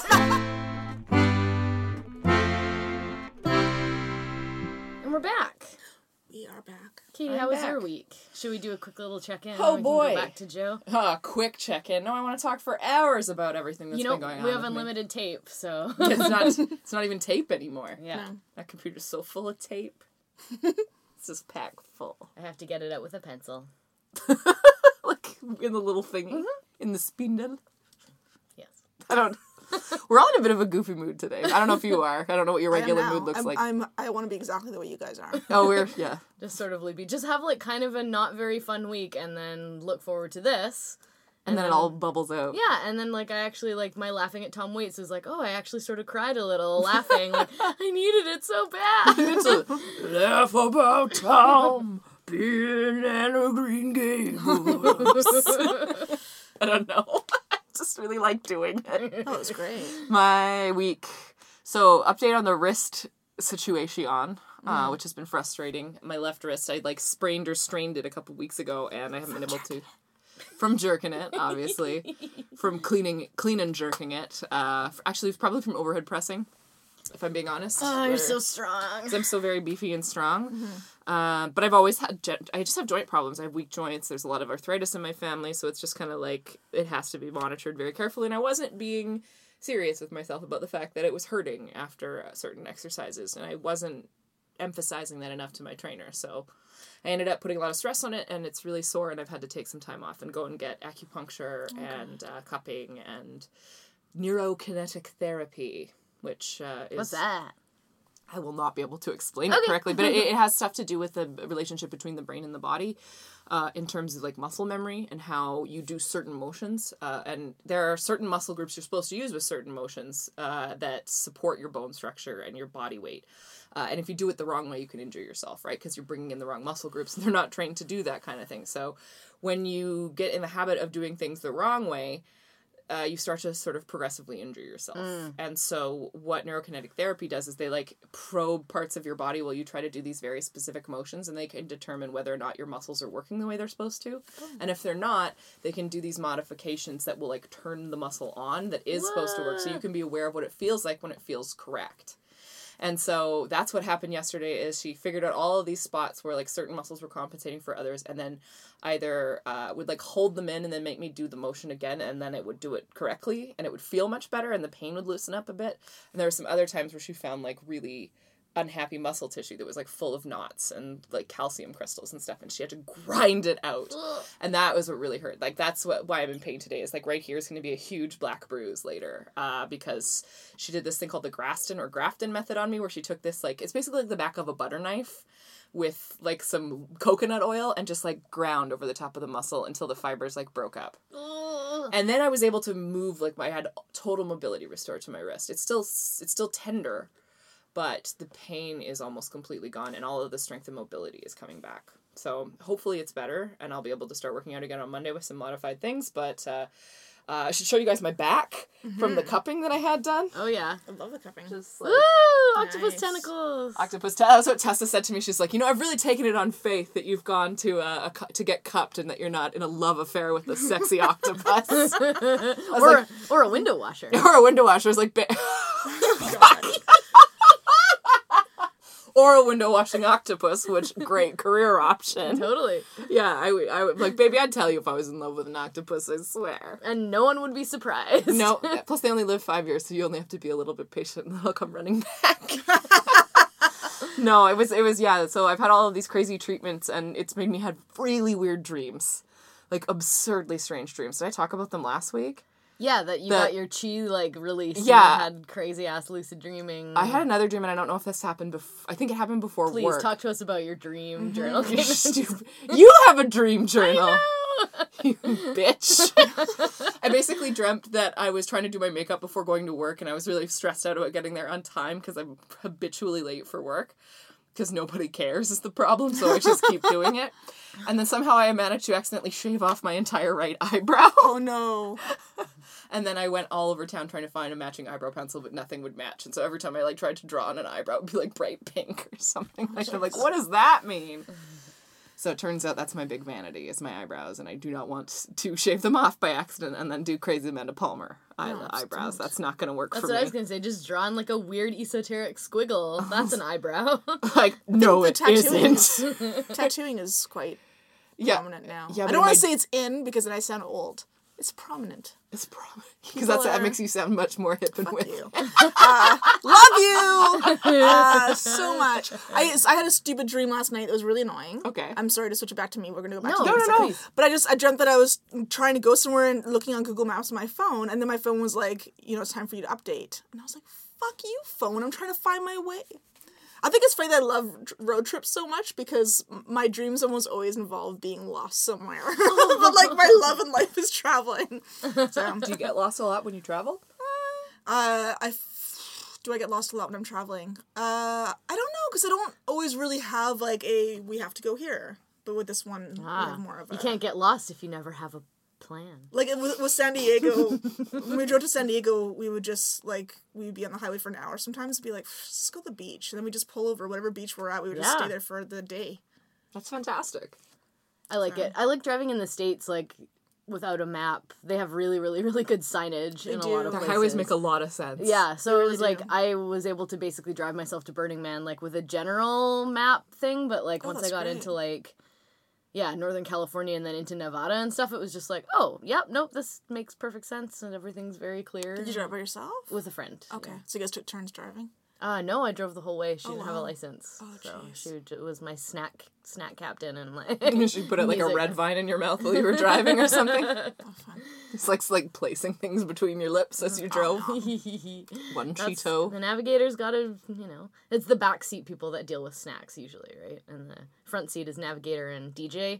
And we're back. We are back. Katie, I'm how was back. your week? Should we do a quick little check-in? Oh, and we boy. Can go back to Joe. Ah, quick check-in. No, I want to talk for hours about everything that's You know, been going on. we have with me. unlimited tape, so. It's not. It's not even tape anymore. Yeah. No. That computer's so full of tape. It's just packed full. I have to get it out with a pencil. Like in the little thingy, in the spindle. Yes. I don't. We're all in a bit of a goofy mood today. I don't know if you are. I don't know what your I am regular now. mood looks I'm, like. I'm, I want to be exactly the way you guys are. Oh, we're yeah. Just sort of loopy. Just have like kind of a not very fun week and then look forward to this. And then it all bubbles out. Yeah, and then like I actually like my laughing at Tom Waits is like, oh, I actually sort of cried a little laughing. Like I needed it so bad. It's a laugh about Tom being in a Green Gables. I don't know. I just really like doing it. Oh, it was great. My week. So, update on the wrist situation, uh, which has been frustrating. My left wrist, I like sprained or strained it a couple weeks ago, and I haven't been able to. From jerking it, obviously. From cleaning, clean and jerking it. Uh, actually, it's probably from overhead pressing, if I'm being honest. Oh, where- you're so strong. 'cause I'm so very beefy and strong. Uh, but I've always had, jo- I just have joint problems. I have weak joints. There's a lot of arthritis in my family, so it's just kind of like, it has to be monitored very carefully. And I wasn't being serious with myself about the fact that it was hurting after uh, certain exercises, and I wasn't emphasizing that enough to my trainer. So I ended up putting a lot of stress on it, and it's really sore, and I've had to take some time off and go and get acupuncture and uh, cupping and neurokinetic therapy, which uh, is... What's that? I will not be able to explain it Okay. correctly, but it, it has stuff to do with the relationship between the brain and the body, uh, in terms of like muscle memory and how you do certain motions. Uh, and there are certain muscle groups you're supposed to use with certain motions uh, that support your bone structure and your body weight. Uh, and if you do it the wrong way, you can injure yourself, right? Because you're bringing in the wrong muscle groups and they're not trained to do that kind of thing. So when you get in the habit of doing things the wrong way, Uh, you start to sort of progressively injure yourself. Mm. And so what neurokinetic therapy does is they like probe parts of your body while you try to do these very specific motions, and they can determine whether or not your muscles are working the way they're supposed to. Oh. And if they're not, they can do these modifications that will like turn the muscle on that is what? supposed to work, so you can be aware of what it feels like when it feels correct. And so that's what happened yesterday is she figured out all of these spots where like certain muscles were compensating for others, and then either uh, would like hold them in and then make me do the motion again, and then it would do it correctly and it would feel much better and the pain would loosen up a bit. And there were some other times where she found like really unhappy muscle tissue that was like full of knots and like calcium crystals and stuff, and she had to grind it out. And that was what really hurt. Like that's what why I'm in pain today is like right here is going to be a huge black bruise later, uh, because she did this thing called the Grafton or Grafton method on me, where she took this like it's basically like the back of a butter knife with like some coconut oil and just like ground over the top of the muscle until the fibers like broke up. And then I was able to move, like I had total mobility restored to my wrist. It's still it's still tender, but the pain is almost completely gone and all of the strength and mobility is coming back. So hopefully it's better and I'll be able to start working out again on Monday with some modified things. But uh, uh, I should show you guys my back mm-hmm. from the cupping that I had done. Oh, yeah. I love the cupping. Just like, Woo! Octopus nice. Tentacles. Octopus te- That's what Tessa said to me. She's like, you know, I've really taken it on faith that you've gone to uh, a cu- to get cupped and that you're not in a love affair with a sexy octopus. or, like, or a window washer. Or a window washer. I was like, ba- God. or a window washing octopus, which great career option. Totally. Yeah, I would, I would, like, baby, I'd tell you if I was in love with an octopus, I swear. And no one would be surprised. No, plus they only live five years, so you only have to be a little bit patient and they'll come running back. No, it was, it was, yeah, so I've had all of these crazy treatments and it's made me have really weird dreams. Like, absurdly strange dreams. Did I talk about them last week? Yeah, that you The, got your chi, like, released yeah. and had crazy-ass lucid dreaming. I had another dream, and I don't know if this happened before. I think it happened before Please work. talk to us about your dream Mm-hmm. journal. Stupid. You have a dream journal. I You bitch. I basically dreamt that I was trying to do my makeup before going to work, and I was really stressed out about getting there on time because I'm habitually late for work. Because nobody cares is the problem, so I just keep doing it. And then somehow I managed to accidentally shave off my entire right eyebrow. Oh no. And then I went all over town trying to find a matching eyebrow pencil, but nothing would match. And so every time I like tried to draw on an eyebrow, it would be like bright pink or something. Like, I'm like, what does that mean? So it turns out that's my big vanity, is my eyebrows, and I do not want to shave them off by accident and then do crazy Amanda Palmer eye- No, eyebrows. don't. That's not going to work That's for what me. I was going to say. Just drawing like a weird esoteric squiggle. That's an eyebrow. Like, no, the it tattooing isn't. is- Tattooing is quite Yeah. prominent now. Yeah, I but don't it want might- to say it's in because then I sound old. It's prominent. It's probably because that's that are- makes you sound much more hip and Fuck with. you. uh, love you uh, so much. I, I had a stupid dream last night that was really annoying. Okay. I'm sorry to switch it back to me. We're gonna go back No, to you. no, in a no, second. no. But I just I dreamt that I was trying to go somewhere and looking on Google Maps on my phone, and then my phone was like, you know, it's time for you to update. And I was like, fuck you, phone. I'm trying to find my way. I think it's funny that I love tr- road trips so much because m- my dreams almost always involve being lost somewhere. But like my love in life is traveling. So, Do you get lost a lot when you travel? uh, I f- do I get lost a lot when I'm traveling? Uh, I don't know because I don't always really have like a we have to go here. But with this one, we Ah, have more of a you can't get lost if you never have a plan. like with, with San Diego. When we drove to San Diego, we would just like we would be on the highway for an hour. Sometimes be like, let's go to the beach, and then we just pull over whatever beach we're at. We would just Yeah. stay there for the day. That's fantastic. I like it. I like driving in the States, like, without a map. They have really, really, really good signage in a do. lot of The places. highways make a lot of sense. Yeah, so They it really was like do. I was able to basically drive myself to Burning Man, like, with a general map thing, but, like, Oh, once I that's got great. into, like, yeah, Northern California and then into Nevada and stuff, it was just like, oh, yep, nope, this makes perfect sense and everything's very clear. Did you drive by yourself? With a friend. Okay, yeah. so you guys took turns driving. Uh, no, I drove the whole way. She Oh, didn't have a wow. license. Oh, so jeez. she j- was my snack snack captain and like. She put it like a music. red vine in your mouth while you were driving or something. Oh, fun. It's like, it's like placing things between your lips as you drove. One That's- Cheeto. The navigator's got to, you know, it's the back seat people that deal with snacks usually, right? And the front seat is navigator and D J.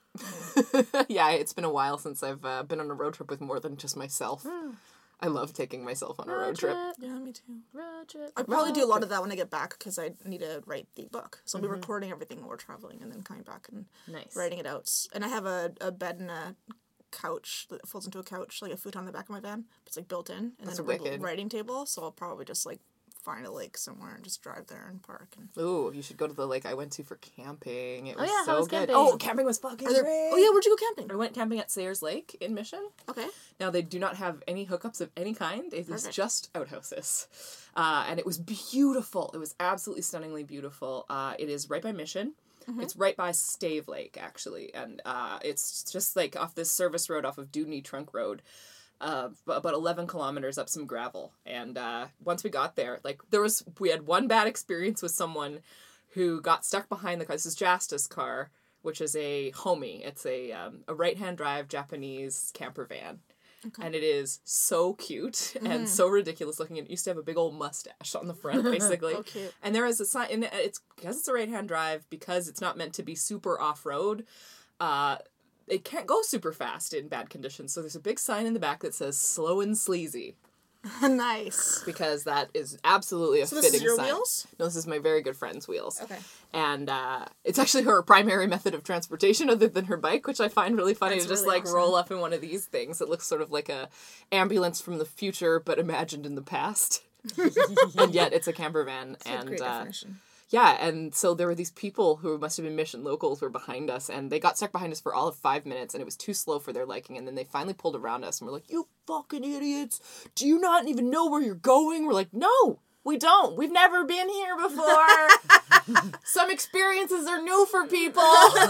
Yeah, it's been a while since I've uh, been on a road trip with more than just myself. I love taking myself on a road trip. Yeah, me too. Road trip. I probably do a lot of that when I get back because I need to write the book. So I'll be recording everything while we're traveling and then coming back and Nice. writing it out. And I have a, a bed and a couch that folds into a couch, like a futon on the back of my van. It's like built in. And That's then a wicked. writing table. So I'll probably just like find a lake somewhere and just drive there and park. And... Ooh, you should go to the lake I went to for camping. It was yeah, how so was good. camping? Oh, camping was fucking Are there... great. Oh yeah, where'd you go camping? I went camping at Sayers Lake in Mission. Okay. Now, they do not have any hookups of any kind. It is Perfect. just outhouses. Uh, and it was beautiful. It was absolutely stunningly beautiful. Uh, it is right by Mission. It's right by Stave Lake, actually. And uh, it's just like off this service road off of Dudney Trunk Road. Uh, about eleven kilometers up some gravel. And uh, once we got there, like, there was, we had one bad experience with someone who got stuck behind the car. This is Jasta's car, which is a Homie. It's a, um, a right-hand drive Japanese camper van. Okay. And it is so cute and so ridiculous looking. It used to have a big old mustache on the front, basically. Oh, cute. And there is a sign, and it's because it's a right-hand drive, because it's not meant to be super off-road, uh, it can't go super fast in bad conditions. So there's a big sign in the back that says slow and sleazy, Nice. because that is absolutely a So this fitting is your sign. wheels? No, this is my very good friend's wheels. Okay. And uh, it's actually her primary method of transportation other than her bike, which I find really funny That's to just really like awesome. roll up in one of these things. It looks sort of like a ambulance from the future, but imagined in the past. And yet it's a camper van. That's a and great uh, definition. yeah, and so there were these people who must have been Mission locals were behind us, and they got stuck behind us for all of five minutes, and it was too slow for their liking, and then they finally pulled around us, and we're like, you fucking idiots, do you not even know where you're going? We're like, no, we don't. We've never been here before. Some experiences are new for people.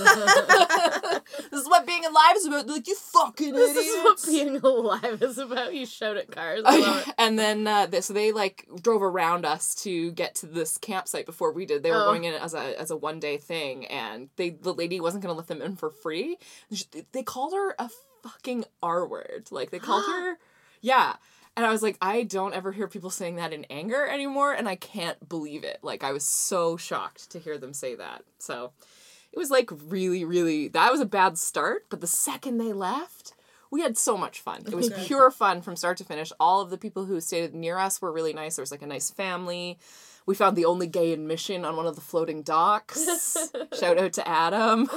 This is what being alive is about. They're like, you fucking This idiots. is what being alive is about. You shout at cars. I love it. And then uh, they, so they like drove around us to get to this campsite before we did. They were Oh. going in as a as a one day thing, and they the lady wasn't going to let them in for free. She- They called her a fucking R word. Like they called her, yeah. And I was like, I don't ever hear people saying that in anger anymore, and I can't believe it. Like I was so shocked to hear them say that. So it was like really, really. That was a bad start, but the second they left. We had so much fun. It was Okay. pure fun from start to finish. All of the people who stayed near us were really nice. There was like a nice family. We found the only gay in Mission on one of the floating docks. Shout out to Adam,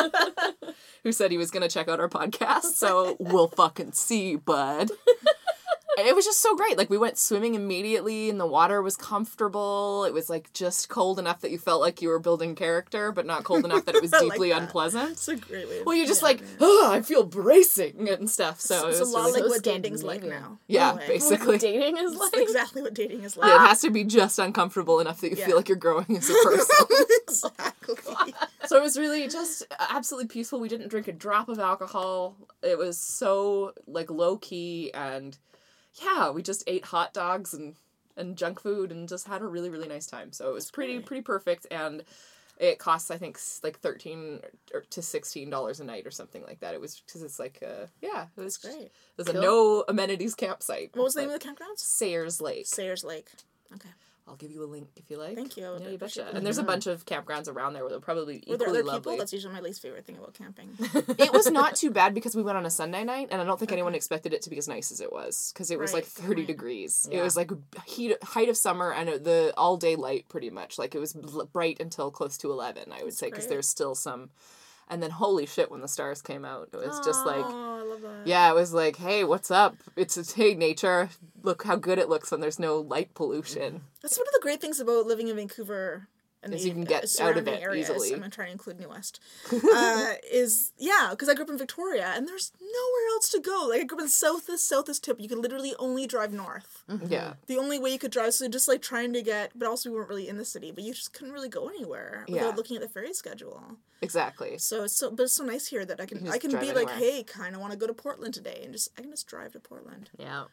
who said he was going to check out our podcast. So we'll fucking see, bud. It was just so great. Like, we went swimming immediately, and the water was comfortable. It was, like, just cold enough that you felt like you were building character, but not cold enough that it was I like deeply that. unpleasant. It's a great way. Well, you're just yeah, like, man. oh, I feel bracing and stuff. So it it's was a lot really- like So what dating's like Scandinavian. now. Yeah, in a way. basically. What dating is It's like. exactly what dating is like. Yeah, it has to be just uncomfortable enough that you Yeah. feel like you're growing as a person. Exactly. So it was really just absolutely peaceful. We didn't drink a drop of alcohol. It was so like low key, and yeah, we just ate hot dogs and and junk food and just had a really really nice time. So it was pretty great. pretty perfect, and it costs I think s- like thirteen or to sixteen dollars a night or something like that. It was because it's like uh yeah, it was That's great. It was Cool. a no amenities campsite. What was the name but of the campgrounds? Sayers Lake. Sayers Lake. Okay. I'll give you a link if you like. Thank you. I would Yeah, you appreciate betcha. that. And there's a bunch of campgrounds around there where they'll probably be Were there equally other people? lovely. That's usually my least favorite thing about camping. It was not too bad because we went on a Sunday night, and I don't think anyone expected it to be as nice as it was because it was Right, like thirty right. degrees. It Yeah. was like heat, height of summer, and it- the all day light pretty much. Like it was bl- bright until close to eleven, I would say, because great. there's still some. And then holy shit, when the stars came out, it was just like. Oh, I love that. Yeah, it was like, hey, what's up? It's a, hey, nature, look how good it looks when there's no light pollution. That's one of the great things about living in Vancouver. And Is the you can get uh, out of surrounding it areas. easily. I'm gonna try to include New West. Uh, is yeah, because I grew up in Victoria, and there's nowhere else to go. Like I grew up in the southest southest tip. You could literally only drive north. Yeah. The only way you could drive, so just like trying to get, but also we weren't really in the city, but you just couldn't really go anywhere without Yeah. looking at the ferry schedule. Exactly. So it's so, but it's so nice here that I You can can I just can drive be like, anywhere. hey, kind of want to go to Portland today, and just I can just drive to Portland. Yeah.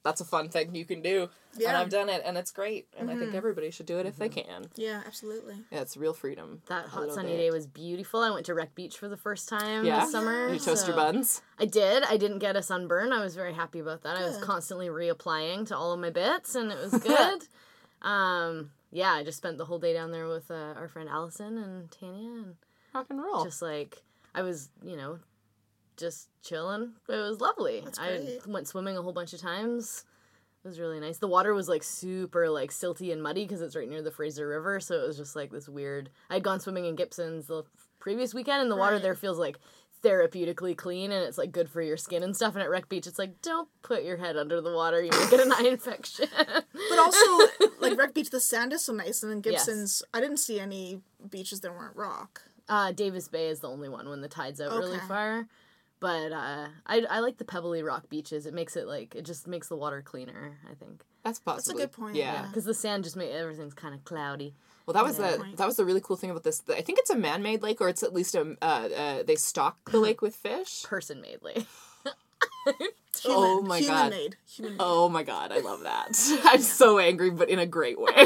that's a fun thing you can do. Yeah. And I've done it, and it's great. And I think everybody should do it if they can. Yeah, absolutely. Yeah, it's real freedom. That A hot little sunny bit. day was beautiful. I went to Wreck Beach for the first time Yeah? this summer. Did you toast your so- buns? I did. I didn't get a sunburn. I was very happy about that. I was Good. constantly reapplying to all of my bits, and it was good. um, yeah, I just spent the whole day down there with uh, our friend Allison and Tanya, and Rock and roll. just like I was, you know, just chilling. It was lovely. That's I great. went swimming a whole bunch of times. It was really nice. The water was like super like silty and muddy because it's right near the Fraser River, so it was just like this weird. I'd gone swimming in Gibson's the previous weekend, and the water Right. there feels like therapeutically clean, and it's like good for your skin and stuff. And at Wreck Beach, it's like don't put your head under the water; you may get an eye infection. But also, like Wreck Beach, the sand is so nice, and then Yes. Gibson's, I didn't see any beaches that weren't rock. Uh, Davis Bay is the only one when the tide's out really Okay. far. But uh, I, I like the pebbly rock beaches. It makes it like, it just makes the water cleaner, I think. That's possibly. good point, Yeah. yeah. Because the sand just makes everything's kind of cloudy. Well, that was Yeah. the that was the really cool thing about this. I think it's a man-made lake, or it's at least a uh, uh, they stock the lake with fish. Person made lake. Human, Oh my human God. made. Human made. Oh my god, I love that. I'm so angry, but in a great way.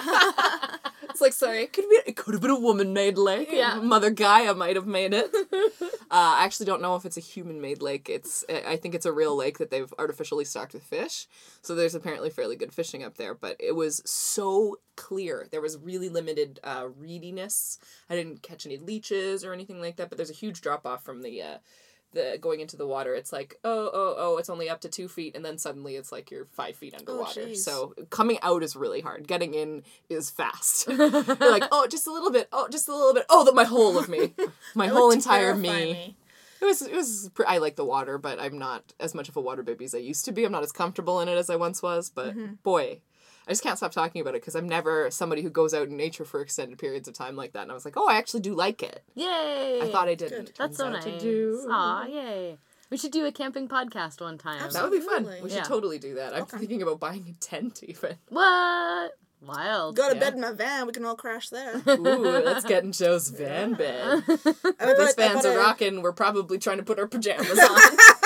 It's like, sorry, it could be, it could have been a woman-made lake. Yeah. Mother Gaia might have made it. uh, I actually don't know if it's a human-made lake. It's, I think it's a real lake that they've artificially stocked with fish. So there's apparently fairly good fishing up there. But it was so clear. There was really limited uh, reediness. I didn't catch any leeches or anything like that. But there's a huge drop-off from the. Uh, the going into the water. It's like, oh, oh, oh, it's only up to two feet, and then suddenly it's like you're five feet underwater. jeez. So coming out is really hard. Getting in is fast. You're like, oh, just a little bit. Oh, just a little bit. Oh, the, my whole of me, my That whole would entire terrify me. me. It was. It was. Pre- I like the water, but I'm not as much of a water baby as I used to be. I'm not as comfortable in it as I once was. But boy, I just can't stop talking about it because I'm never somebody who goes out in nature for extended periods of time like that. And I was like, oh, I actually do like it. Yay! I thought I didn't. Good. That's so Turns out nice. to do. Aw, yay. We should do a camping podcast one time. That would be fun. Absolutely. We should Yeah. totally do that. I'm Okay. thinking about buying a tent even. What? Wild. Got a Yeah. bed in my van. We can all crash there. Ooh, let's get in Joe's van bed. I This bought- I van's bought a a- rockin'. We're probably trying to put our pajamas on.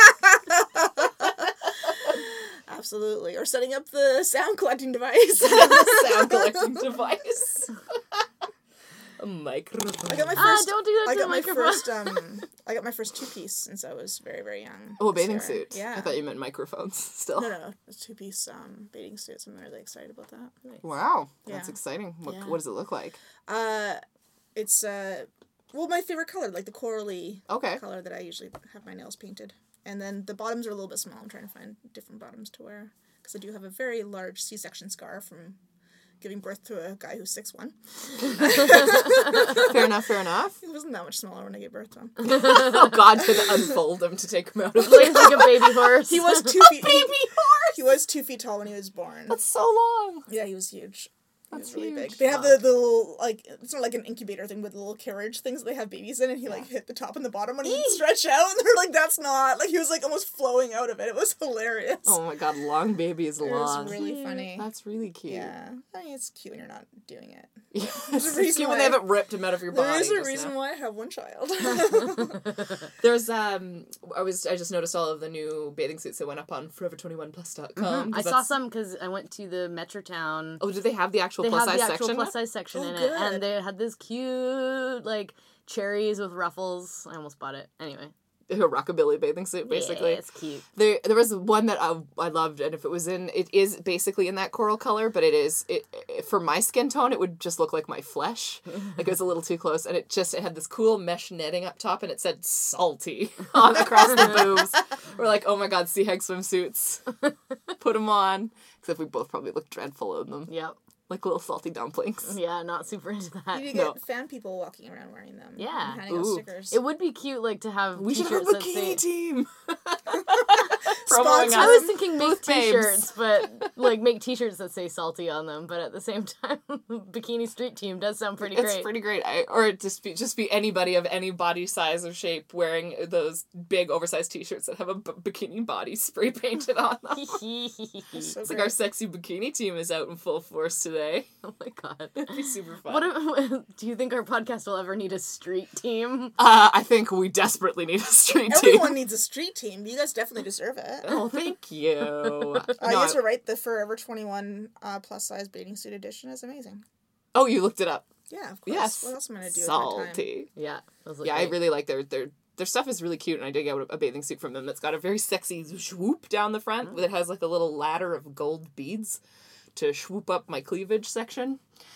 Absolutely. Or setting up the sound collecting device. Sound collecting device. A microphone. I got my Ah, first. don't do that I to got the my microphone. first. Um, I got my first two piece since I was very very young. Oh, a this bathing year. suit. Yeah. I thought you meant microphones still. No, no, no. It's two piece um bathing suits. I'm really excited about that. Wow, that's Yeah. exciting. What, Yeah. what does it look like? Uh, it's uh, well, my favorite color, like the corally Okay. color that I usually have my nails painted. And then the bottoms are a little bit small. I'm trying to find different bottoms to wear because I do have a very large C-section scar from giving birth to a guy who's six one. Fair enough, fair enough. He wasn't that much smaller when I gave birth to him. Oh, God, to unfold him to take him out of Like, the like a baby horse. He was two feet. baby horse. He was two feet tall when he was born. That's so long. Yeah, he was huge. He That's was really huge. big. They have the, the little, like, it's not like an incubator thing with the little carriage things that they have babies in, and he, like, hit the top and the bottom and he'd stretch out, and they're like, that's not, like, he was, like, almost flowing out of it. It was hilarious. Oh my God, long baby is It long. was really funny. That's really cute. Yeah. I mean, it's cute when you're not doing it. Yeah. There's a It's reason cute when why- they haven't ripped him out of your body. There is a just reason now. why I have one child. There's um, I was I just noticed all of the new bathing suits that went up on forever twenty one plus dot com. I saw some because I went to the Metrotown. Oh, did they have the actual They plus have the size actual section? plus size section Oh, in it, good. and they had this cute like cherries with ruffles. I almost bought it. Anyway, A rockabilly bathing suit, basically. yeah, it's cute. There, there was one that I, I loved, and if it was in, it is basically in that coral color, but it is, it, it for my skin tone, it would just look like my flesh. Like it was a little too close, and it just, it had this cool mesh netting up top, and it said salty on across the boobs. We're like, oh my God, Sea Hag swimsuits. Put them on. Except we both probably look dreadful in them. Yep. Like little salty dumplings. Yeah, not super into that. You need to No. get fan people walking around wearing them. Yeah. And handing out Ooh. stickers. It would be cute, like to have We should have a t-shirts that bikini say. team. Sponsor Promoting I us. was thinking make Booth babes. t-shirts, but like make t-shirts that say salty on them. But at the same time, Bikini Street Team does sound pretty It's great. pretty great. I, or it just be just be anybody of any body size or shape wearing those big oversized t-shirts that have a b- bikini body spray painted on them. So It's like great. our sexy bikini team is out in full force today. Oh my god. It'd be super fun. What if, do you think our podcast will ever need a street team? uh, I think we desperately need a street team. Everyone needs a street team. You guys definitely deserve deserve it. Oh, thank you. Uh, No, yes, I- you're right. The Forever twenty-one uh, plus size bathing suit edition is amazing. oh, you looked it up. Yeah, of course. Yes. What else am I gonna do with my time? Salty. Yeah. Those look Yeah, I great. really like their their their stuff is really cute, and I did get a bathing suit from them that's got a very sexy swoop down the front that has like a little ladder of gold beads to swoop up my cleavage section.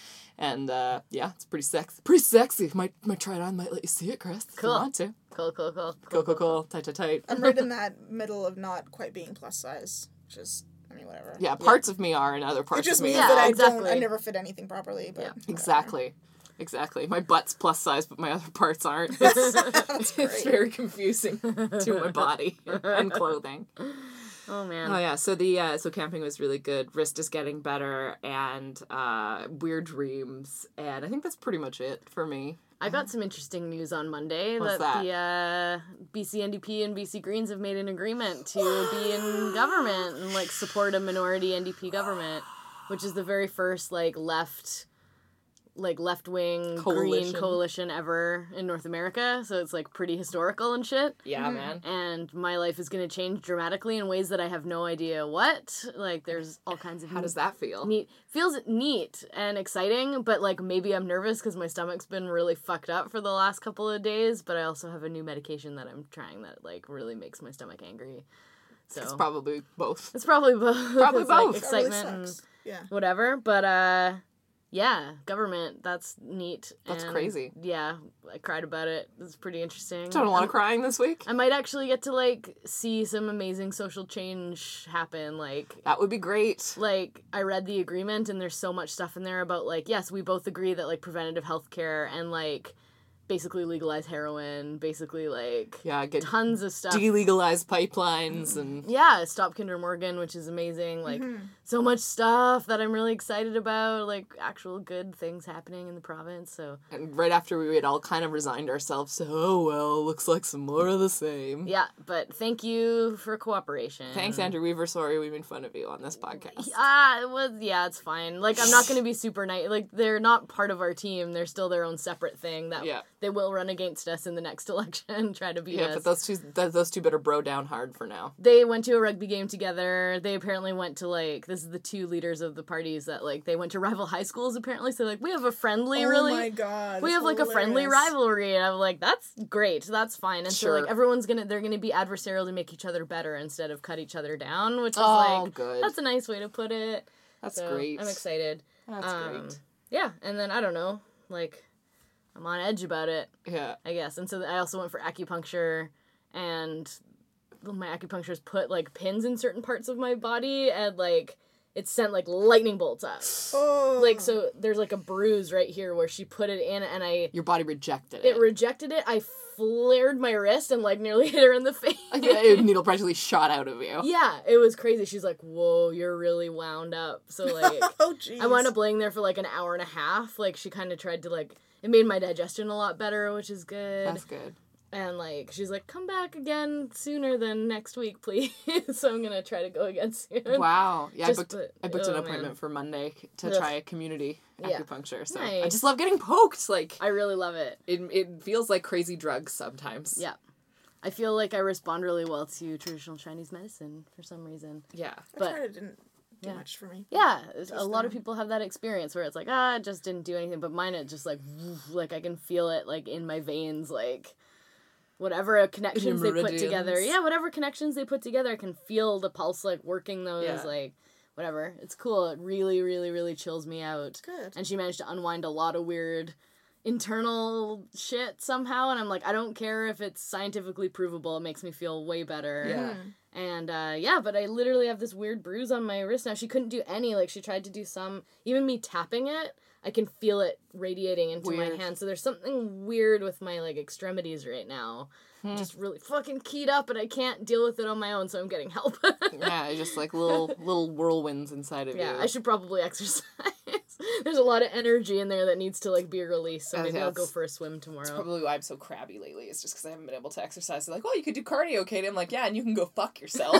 And uh, yeah, it's pretty sexy. Pretty sexy. Might might try it on. Might let you see it, Chris. If Cool. you want to. Cool, cool, cool. Cool, cool, cool. Tight, tight, tight. I'm right in that middle of not quite being plus size, which is, I mean, whatever. Yeah, parts of me are, and other It parts just of me means Yeah, that I exactly. don't, I never fit anything properly. But Yeah. whatever. Exactly. Exactly. My butt's plus size, but my other parts aren't. It's, That's it's great. very confusing to my body and clothing. Oh, man. Oh yeah, so the uh, so camping was really good. Wrist is getting better, and uh, weird dreams, and I think that's pretty much it for me. I got some interesting news on Monday What's that, the uh, B C N D P and B C Greens have made an agreement to be in government and like support a minority N D P government, which is the very first like left, like left wing green Coalition. coalition ever in North America. So it's like pretty historical and shit. Yeah, man. And my life is going to change dramatically in ways that I have no idea what. Like there's all kinds of How does that feel? neat feels neat and exciting, but like maybe I'm nervous because my stomach's been really fucked up for the last couple of days, but I also have a new medication that I'm trying that like really makes my stomach angry, so It's probably both. it's probably both. Probably It's, like, both. That really excitement and sucks. Yeah. whatever, but uh yeah, government, that's neat. That's and, crazy. Yeah, I cried about it. It's pretty interesting. Done a lot I'm- of crying this week. I might actually get to like see some amazing social change happen, like That would be great. like I read the agreement and there's so much stuff in there about like, yes, we both agree that like preventative health care and like basically legalize heroin, basically like Yeah, get tons of stuff. delegalized pipelines and Yeah, stop Kinder Morgan, which is amazing. Like so much stuff that I'm really excited about, like actual good things happening in the province. So and right after we had all kind of resigned ourselves to, oh well, looks like some more of the same. yeah, but thank you for cooperation. Thanks, Andrew Weaver. Sorry we made fun of you on this podcast. Ah, it was yeah, it's fine. Like I'm not gonna be super nice. Like they're not part of our team. They're still their own separate thing that Yeah. they will run against us in the next election, try to beat Yeah, us. but those two, th- those two better bro down hard for now. They went to a rugby game together. They apparently went to like this is the two leaders of the parties that like they went to rival high schools apparently. So like we have a friendly Oh really. my god. we that's have like a friendly hilarious. rivalry, and I'm like, that's great, that's fine. And so Sure. like everyone's gonna they're gonna be adversarial to make each other better instead of cut each other down, which is Oh, like good. that's a nice way to put it. That's So, great. I'm excited. That's Um, great. Yeah, and then I don't know, like I'm on edge about it, Yeah. I guess. And so I also went for acupuncture, and my acupuncturist put like pins in certain parts of my body, and like it sent like lightning bolts up. Oh. Like so, there's like a bruise right here where she put it in, and I Your body rejected it. it rejected it. I flared my wrist and like nearly hit her in the face. The needle practically shot out of you. Yeah, it was crazy. She's like, "Whoa, you're really wound up." So like. Oh jeez. I wound up laying there for like an hour and a half. Like she kind of tried to like it made my digestion a lot better, which is good. That's good. And like she's like, come back again sooner than next week, please. So I'm gonna try to go again soon. Wow. Yeah, Just I booked, put- I booked an oh, appointment man. for Monday to Ugh. try a community Yeah. acupuncture. So I Nice. just love getting poked. Like I really love it. it, it feels like crazy drugs sometimes. Yeah. I feel like I respond really well to traditional Chinese medicine for some reason. Yeah. I but- tried it didn't do yeah. much for me. Yeah, it's- a lot of Interesting. people have that experience where it's like, ah, it just didn't do anything. But mine, it just like, woof, like I can feel it like in my veins, like whatever connections they put together. meridians. Yeah, whatever connections they put together, I can feel the pulse like working those, Yeah. like whatever. It's cool. It really, really, really chills me out. Good. And she managed to unwind a lot of weird internal shit somehow, and I'm like, I don't care if it's scientifically provable. It makes me feel way better. Yeah. And uh, yeah, but I literally have this weird bruise on my wrist now. She couldn't do any. Like she tried to do some. Even me tapping it, I can feel it radiating into Weird. my hand. So there's something weird with my like extremities right now. I'm just really fucking keyed up, and I can't deal with it on my own. So I'm getting help. Yeah, just like little little whirlwinds inside of Yeah, you. I should probably exercise. There's a lot of energy in there that needs to like be released. So Uh, maybe yeah, I'll go it's- for a swim tomorrow. Probably why I'm so crabby lately is just because I haven't been able to exercise. They're like, oh, you could do cardio, Katie. I'm like, yeah, and you can go fuck yourself.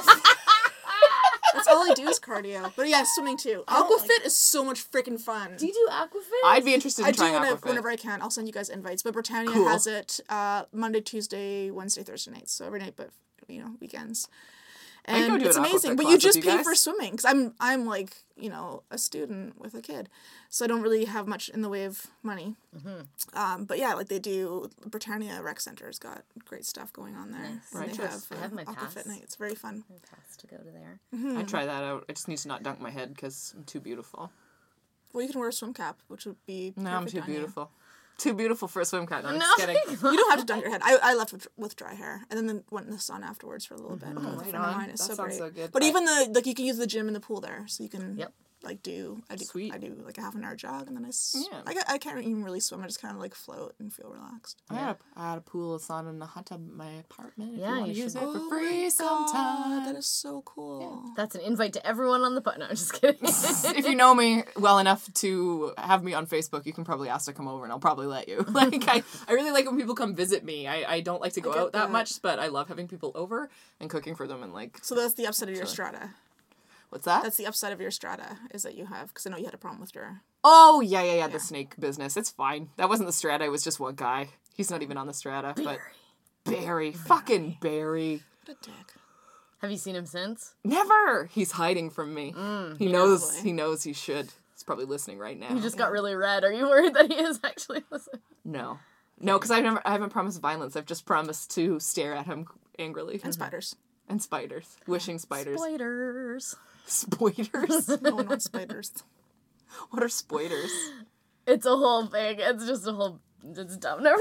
That's all I do is cardio. But yeah, swimming too. don't Aquafit is so much freaking fun. Do you do aquafit? I'd be interested in I do trying when I, Aquafit. whenever I can. I'll send you guys invites. But Britannia Cool. has it uh, Monday, Tuesday, Wednesday, Thursday nights. So every night, but you know, weekends. I'd go And do it's an amazing, Aquafit but class you with just you pay guys. for swimming because I'm I'm like you know a student with a kid, so I don't really have much in the way of money. Mm-hmm. Um, but yeah, like they do, Britannia Rec Center's got great stuff going on there. Nice. And Right. they have, I uh, have my Aquafit pass. night. It's very fun. Pass to go to there. I'd try that out. I just need to not dunk my head because I'm too beautiful. Well, you can wear a swim cap, which would be No, I'm perfect too on you. beautiful. Too beautiful for a swim cap. No, I'm No. just kidding. You don't have to dunk your head. I, I left with, with dry hair, and then, then went in the sun afterwards for a little bit. with a Right friend of on. mine. It's That so sounds great. so good. But I- even the like, you can use the gym and the pool there, so you can Yep. like do I do Sweet. I do like a half an hour jog, and then I s- Yeah. I, got- I can't even really swim. I just kind of like float and feel relaxed. I had, a, I had a pool, a sauna, and a hot tub in my apartment. If Yeah, you want to you use should- it for Oh free my sometime. God, that is so cool. That's an invite to everyone on the pod. No, I'm just kidding. If you know me well enough to have me on Facebook, you can probably ask to come over and I'll probably let you. Like, I, I really like when people come visit me. I, I don't like to go get out that that. much, but I love having people over and cooking for them and, like, So that's the upside of your strata. what's that? That's the upside of your strata is that you have because I know you had a problem with your. Oh, yeah, yeah, yeah, the snake business. It's fine. That wasn't the strata, it was just one guy. He's not even on the strata, but... Barry. Fucking Barry. What a dick. Have you seen him since? Never! He's hiding from me. he knows Probably. he knows he should. He's probably listening right now. He just got really red. Are you worried that he is actually listening? No. No, because I've never I haven't promised violence. I've just promised to stare at him angrily. And spiders. And spiders. Wishing spiders. Spiders. Spoiders? No, not spiders. What are spoiders? It's a whole thing. It's just a whole. It's dumb. Never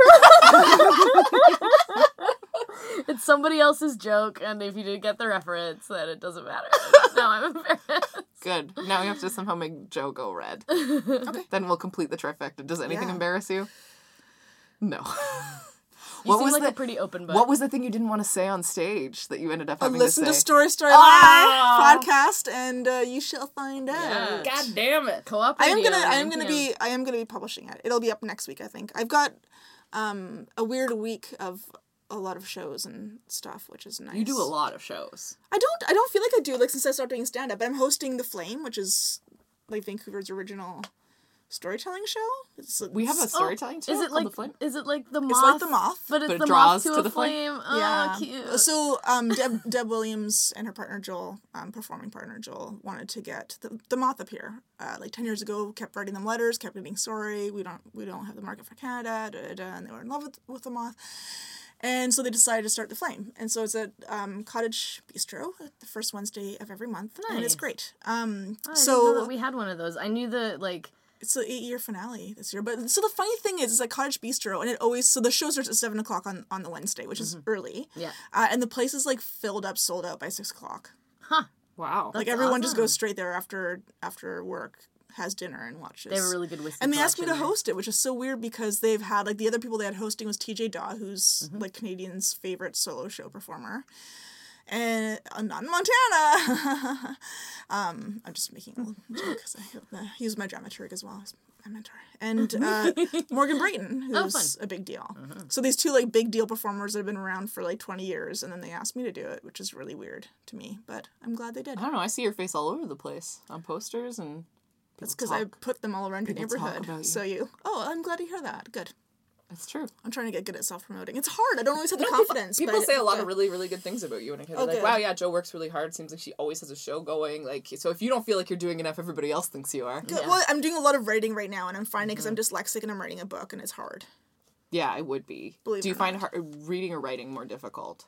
mind. It's somebody else's joke, and if you didn't get the reference, then it doesn't matter. Now I'm embarrassed. Good. Now we have to somehow make Joe go red. Okay. Then we'll complete the trifecta. Does anything Yeah. embarrass you? No. You What seem was like the- a pretty open book. What was the thing you didn't want to say on stage that you ended up Uh, having listen to to say? Story Story Ah! Live podcast, and uh, you shall find out. Yeah. God damn it. Co-op I am radio, gonna I am nine gonna p.m. be I am gonna be publishing it. It'll be up next week, I think. I've got um a weird week of a lot of shows and stuff, which is nice. You do a lot of shows. I don't I don't feel like I do like since I started doing stand up, but I'm hosting The Flame, which is like Vancouver's original storytelling show. It's, We have a it's- storytelling show Is it called like The Flame? is it like the moth? It's like the moth, but it's but it the draws moth to, to a the flame? flame. Oh, yeah. cute. So um, Deb Deb Williams and her partner Joel, um, performing partner Joel, wanted to get the, the moth up here. Uh, like ten years ago, kept writing them letters, kept getting sorry. We don't we don't have the market for Canada. Da, da, da, and they were in love with with the moth. And so they decided to start The Flame. And so it's at um, Cottage Bistro, the first Wednesday of every month. And it's Nice. great. Um, Oh, I so didn't know that we had one of those. I knew the like. it's the eight-year finale this year. But so the funny thing is, it's at Cottage Bistro, and it always so the show starts at seven o'clock on, on the Wednesday, which is early. Yeah. Uh, and the place is like filled up, sold out by six o'clock. Wow. Like That's everyone just awesome. goes straight there after after work, has dinner, and watches. They have a really good whiskey. and they asked me to collection there. host it, which is so weird because they've had like the other people they had hosting was T J Daw, who's Mm-hmm. like Canadian's favorite solo show performer, and uh, not in Montana. um, I'm just making a little joke because I uh, use my dramaturg as well as my mentor, and uh, Morgan Brayton, who's Oh, fun. a big deal. So these two like big deal performers that have been around for like twenty years, and then they asked me to do it, which is really weird to me, but I'm glad they did. I don't know. I see your face all over the place on posters and. That's people because I talk. put them all around your people talk neighborhood. about you. So you, oh, I'm glad to hear that. Good. It's true. I'm trying to get good at self promoting. It's hard. I don't always have the confidence. People but say I- a lot of but- really, really good things about you, and I hear Oh, like, good. "Wow, yeah, Joe works really hard. Seems like she always has a show going." Like, so if you don't feel like you're doing enough, everybody else thinks you are. Good. Well, I'm doing a lot of writing right now, and I'm finding because I'm dyslexic and I'm writing a book, and it's hard. Yeah, it would be. Believe Do it you or find not. har- reading or writing more difficult?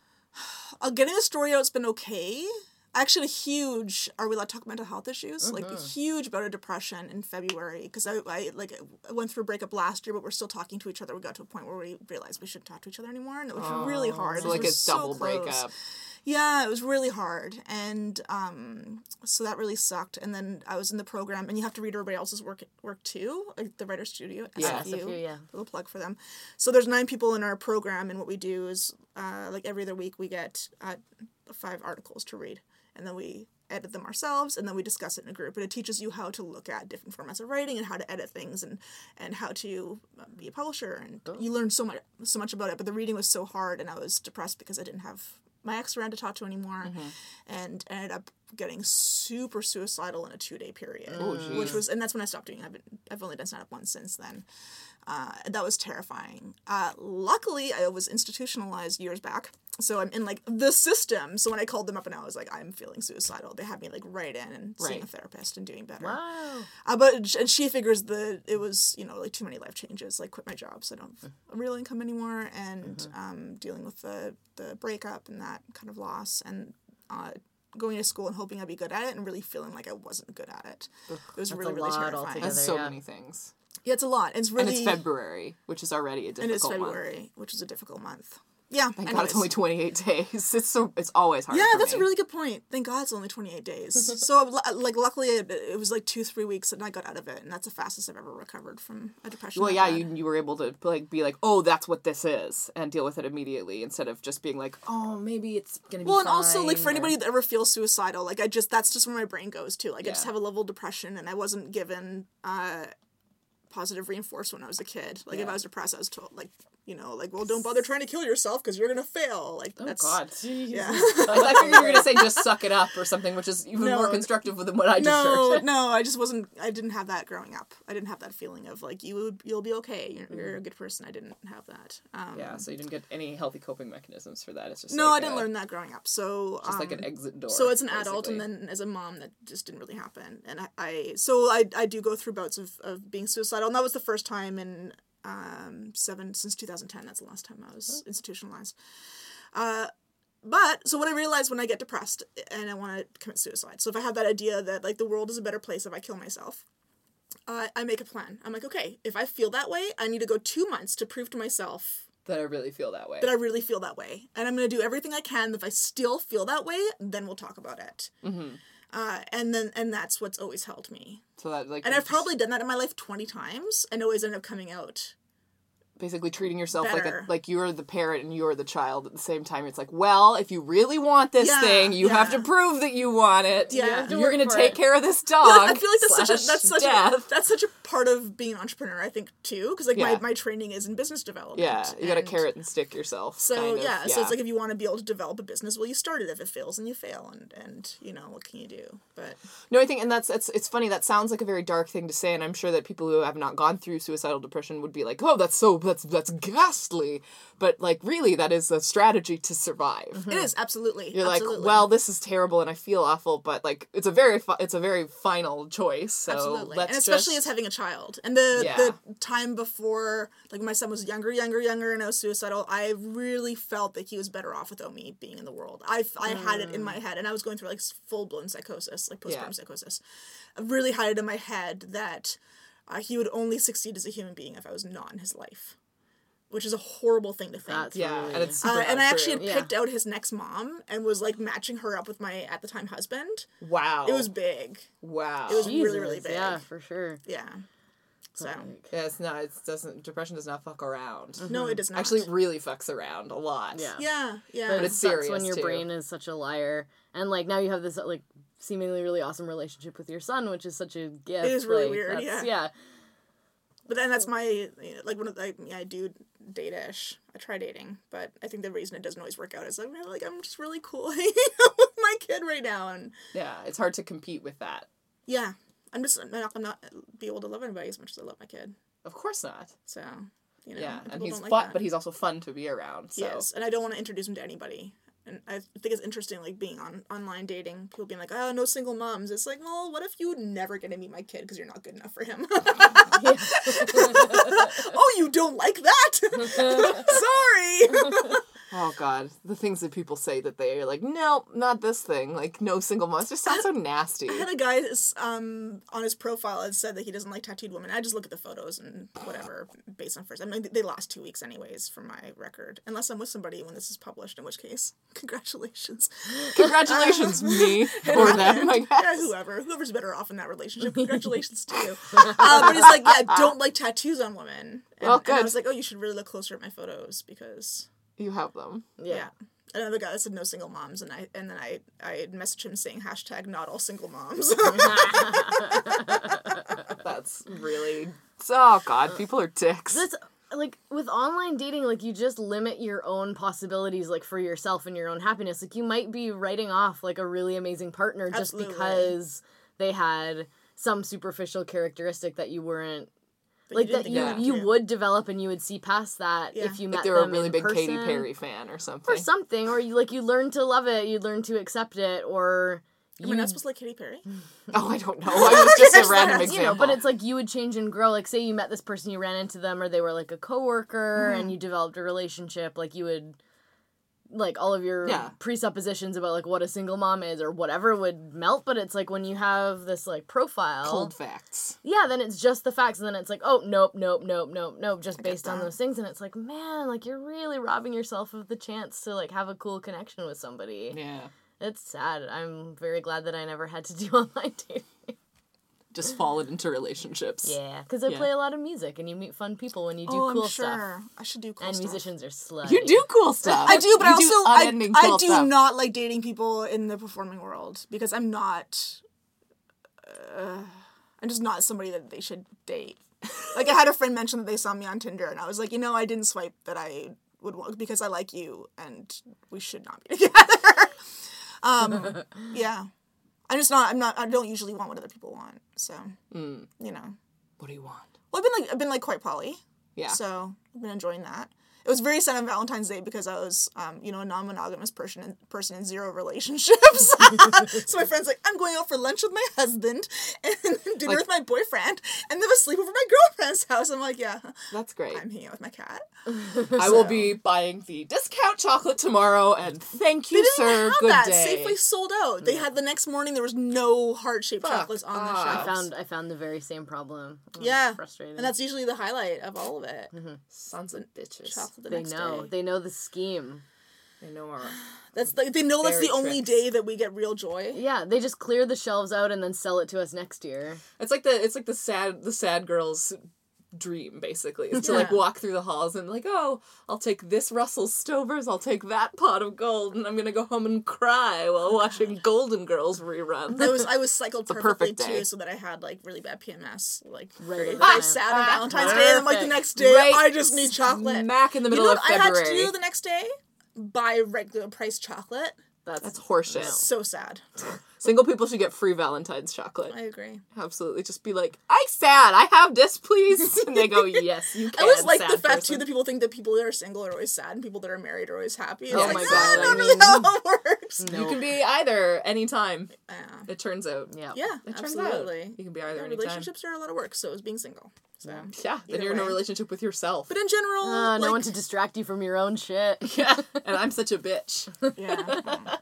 Uh, getting the story out's been okay. Actually, a huge. Are we allowed to talk mental health issues? Like a huge bout of depression in February because I, I like I went through a breakup last year, but we're still talking to each other. We got to a point where we realized we shouldn't talk to each other anymore, and it was really hard. So like We're a so double close. breakup. Yeah, it was really hard, and um, so that really sucked. And then I was in the program, and you have to read everybody else's work work too, like the Writer's Studio at Yeah. S F U. S F U, yeah. Little plug for them. So there's nine people in our program, and what we do is, uh, like every other week, we get uh, five articles to read, and then we edit them ourselves, and then we discuss it in a group. And it teaches you how to look at different formats of writing and how to edit things, and and how to uh, be a publisher. And you learn so much so much about it. But the reading was so hard, and I was depressed because I didn't have my ex around to talk to anymore, and ended up getting super suicidal in a two day period, Oh, geez. which was, and that's when I stopped doing. I've been, I've only done stand up once since then. Uh, that was terrifying. Uh, luckily, I was institutionalized years back, so I'm in like the system. So when I called them up and I was like, I'm feeling suicidal, they had me like right in and seeing Right. a therapist and doing better. Wow. Uh, but and she figures the it was you know like too many life changes, like quit my job, so I don't have a real income anymore, and Mm-hmm. um, dealing with the the breakup and that kind of loss, and uh, going to school and hoping I'd be good at it, and really feeling like I wasn't good at it. It was That's really a really lot terrifying. altogether. That's so yeah. many things. Yeah, it's a lot. It's really And it's February, which is already a difficult and it's month. February, which is a difficult month. Yeah, Thank God anyways. it's only twenty-eight days. It's so it's always hard Yeah, for that's me. a really good point. Thank God it's only twenty-eight days. So, like, luckily, it, it was like two, three weeks, and I got out of it, and that's the fastest I've ever recovered from a depression. Well, I've yeah, had. you you were able to like be like, oh, that's what this is, and deal with it immediately instead of just being like, oh, maybe it's gonna be Well, and fine, also, like, for or- anybody that ever feels suicidal, like, I just, that's just where my brain goes to. Like, I just Yeah. have a level of depression, and I wasn't given uh, positive reinforcement when I was a kid. Like, if Yeah. I was depressed, I was told, like, you know, like, well, don't bother trying to kill yourself because you're going to fail. Like, Oh that's. God. Yeah. I thought you were gonna say just suck it up or something, which is even No. more constructive than what I just No, heard. no, I just wasn't, I didn't have that growing up. I didn't have that feeling of, like, you would, you'll be okay. You're, you're a good person. I didn't have that. Um, Yeah, so you didn't get any healthy coping mechanisms for that. It's just No, like I didn't a- learn that growing up. So just like um, an exit door. So as an adult, basically. and then as a mom, that just didn't really happen. And I, I so I, I do go through bouts of, of being suicidal, and that was the first time in um seven since two thousand ten. That's the last time I was institutionalized. Uh, but so what I realized when I get depressed and I want to commit suicide. So if I have that idea that like the world is a better place if I kill myself, uh, I make a plan. I'm like, okay, if I feel that way, I need to go two months to prove to myself that I really feel that way. that I really feel that way. And I'm going to do everything I can. If I still feel that way, then we'll talk about it. Mm-hmm. Uh, and then, and that's what's always held me. So that like And I've just probably done that in my life twenty times and always end up coming out. basically treating yourself like a, better. like you're the parent and you're the child at the same time. It's like, well, if you really want this Yeah, thing, you have yeah. to prove that you want it. Yeah. You have to You're work gonna for take it. care of this dog. But I feel like that's such a, slash that's such a, death. that's such a part of being an entrepreneur, I think, too. Because like Yeah. my, my training is in business development. Yeah, you gotta and carrot and stick yourself. So kind of, yeah, so it's like if you want to be able to develop a business, well, you start it. If it fails, and you fail, and and you know what can you do? But No, I think, and that's it's it's funny. That sounds like a very dark thing to say, and I'm sure that people who have not gone through suicidal depression would be like, "Oh, that's so that's that's ghastly." But like, really, that is a strategy to survive. it is absolutely. You're absolutely. like, well, this is terrible, and I feel awful, but like, it's a very fi- it's a very final choice. So Absolutely. let's And especially just... as having a child. And the Yeah. the time before, like my son was younger, younger, younger, and I was suicidal, I really felt that he was better off without me being in the world. I, I had it in my head, and I was going through like full-blown psychosis, like postpartum Mm. Yeah. psychosis. I really had it in my head that uh, he would only succeed as a human being if I was not in his life. Which is a horrible thing to think. That's yeah, really... and it's super Uh, and I actually had true. Yeah. picked out his next mom and was like matching her up with my at the time husband. wow. It was big. wow. it was- Jesus, really, really big. Yeah, for sure. Yeah. So Like, yeah, it's not. It doesn't. Depression does not fuck around. no, it does not. Actually, it really fucks around a lot. Yeah. yeah, yeah. But it it's sucks serious, when your too. brain is such a liar, and like now you have this like seemingly really awesome relationship with your son, which is such a gift. It is really like, weird, that's- yeah. yeah. But then that's my, you know, like, when I, yeah, I do date-ish. I try dating, but I think the reason it doesn't always work out is I'm really, like, I'm just really cool hanging out with my kid right now. And Yeah, it's hard to compete with that. yeah, I'm just, I'm not, I'm not be able to love anybody as much as I love my kid. Of course not. So, you know. Yeah, and people he's don't like fun, that. but he's also fun to be around. So. Yes, and I don't want to introduce him to anybody. And I think it's interesting, like, being on online dating, people being like, oh, no single moms. It's like, well, what if you never get to meet my kid because you're not good enough for him? Oh, you don't like that? Sorry. Oh God, the things that people say that they are like, no, not this thing. Like no single mom. It just sounds so nasty. I had a guy um, on his profile that said that he doesn't like tattooed women. I just look at the photos and whatever, based on first. I mean, they last two weeks anyways, from my record. Unless I'm with somebody when this is published, in which case, congratulations. Congratulations, me or them. I Yeah, guess. whoever. Whoever's better off in that relationship, congratulations to you. Uh, but he's like, yeah, don't like tattoos on women. And, Well, and I good. was like, oh, you should really look closer at my photos because, You have them. yeah. Yeah. Another guy that said no single moms, and I and then I I messaged him saying hashtag not all single moms. That's really. Oh God, people are dicks. This like with online dating, like you just limit your own possibilities, like for yourself and your own happiness. Like you might be writing off like a really amazing partner just Absolutely. because they had some superficial characteristic that you weren't like didn't that think you about, you yeah. would develop and you would see past that Yeah. if you Like met they were a them really in big person. Katy Perry fan or something. or something, or you like you learn to love it, you learn to accept it, or Am I you not supposed to like Katy Perry? Oh, I don't know. I was just a random you example. know, but it's like you would change and grow. Like say you met this person, you ran into them, or they were like a coworker, Mm-hmm. and you developed a relationship. Like you would, like all of your Yeah. presuppositions about like what a single mom is or whatever would melt. But it's like when you have this like profile, cold facts. yeah, then it's just the facts, and then it's like, oh, nope, nope, nope, nope, nope, just get based on that. those things, and it's like, man, like you're really robbing yourself of the chance to like have a cool connection with somebody. Yeah. It's sad. I'm very glad that I never had to do online dating. Just fallen into relationships. Yeah, because I Yeah. play a lot of music, and you meet fun people when you do oh, cool I'm sure. stuff. I should do cool And stuff. musicians are slutty. You do cool stuff. I do, but You I also I, unending I cool do stuff. not like dating people in the performing world because I'm not. Uh, I'm just not somebody that they should date. Like I had a friend mention that they saw me on Tinder, and I was like, you know, I didn't swipe that I would want because I like you, and we should not be together. um, yeah, I'm just not. I'm not. I don't usually want what other people want. So Mm. you know. What do you want? Well, I've been like I've been like quite poly. Yeah. So I've been enjoying that. It was very sad on Valentine's Day because I was, um, you know, a non-monogamous person in, person in zero relationships. So my friend's like, I'm going out for lunch with my husband and dinner Like- with my boyfriend and then have a sleepover at my girlfriend's house. I'm like, yeah, That's great. I'm hanging out with my cat. I will be buying the discount chocolate tomorrow, and thank They you, didn't sir. have Good that. day. Safeway sold out. They had the next morning. There was no heart-shaped Fuck chocolates on the off. shelves. I found I found the very same problem. It was yeah, frustrating. and that's usually the highlight of all of it. Sons of bitches. Chocolate the they next know day. they know the scheme. They know our. That's like they know that's Very the only tricks. day that we get real joy. Yeah, they just clear the shelves out and then sell it to us next year. It's like the it's like the sad the sad girl's dream basically is to like Yeah. walk through the halls and like, oh, I'll take this Russell Stover's, I'll take that pot of gold, and I'm gonna go home and cry while watching Golden Girls reruns. I was I was cycled a perfectly perfect day. too, so that I had like really bad P M S, like Right very, at the very time. sad on Ah, Valentine's Day, and then like the perfect. next day, Right I just need chocolate. Smack in the You middle know of what I had February. to do the next day? Buy regular price chocolate. That's, That's horseshit. So sad. Single people should get free Valentine's chocolate. I agree. Absolutely. Just be like, I sad, I have this, please. And they go, yes, you I can. always like the sad fact person. too that people think that people that are single are always sad and people that are married are always happy. It's Oh like, my "No, God, that's I not really mean- how it works. no. You can be either anytime. Yeah. It turns out. Yeah. Yeah, It turns absolutely. out. You can be either Yeah, anytime. relationships are a lot of work, so is being single. So Yeah, then Either you're in a way. relationship with yourself. But in general, Uh, no like, one to distract you from your own shit. Yeah, and I'm such a bitch. yeah. mm.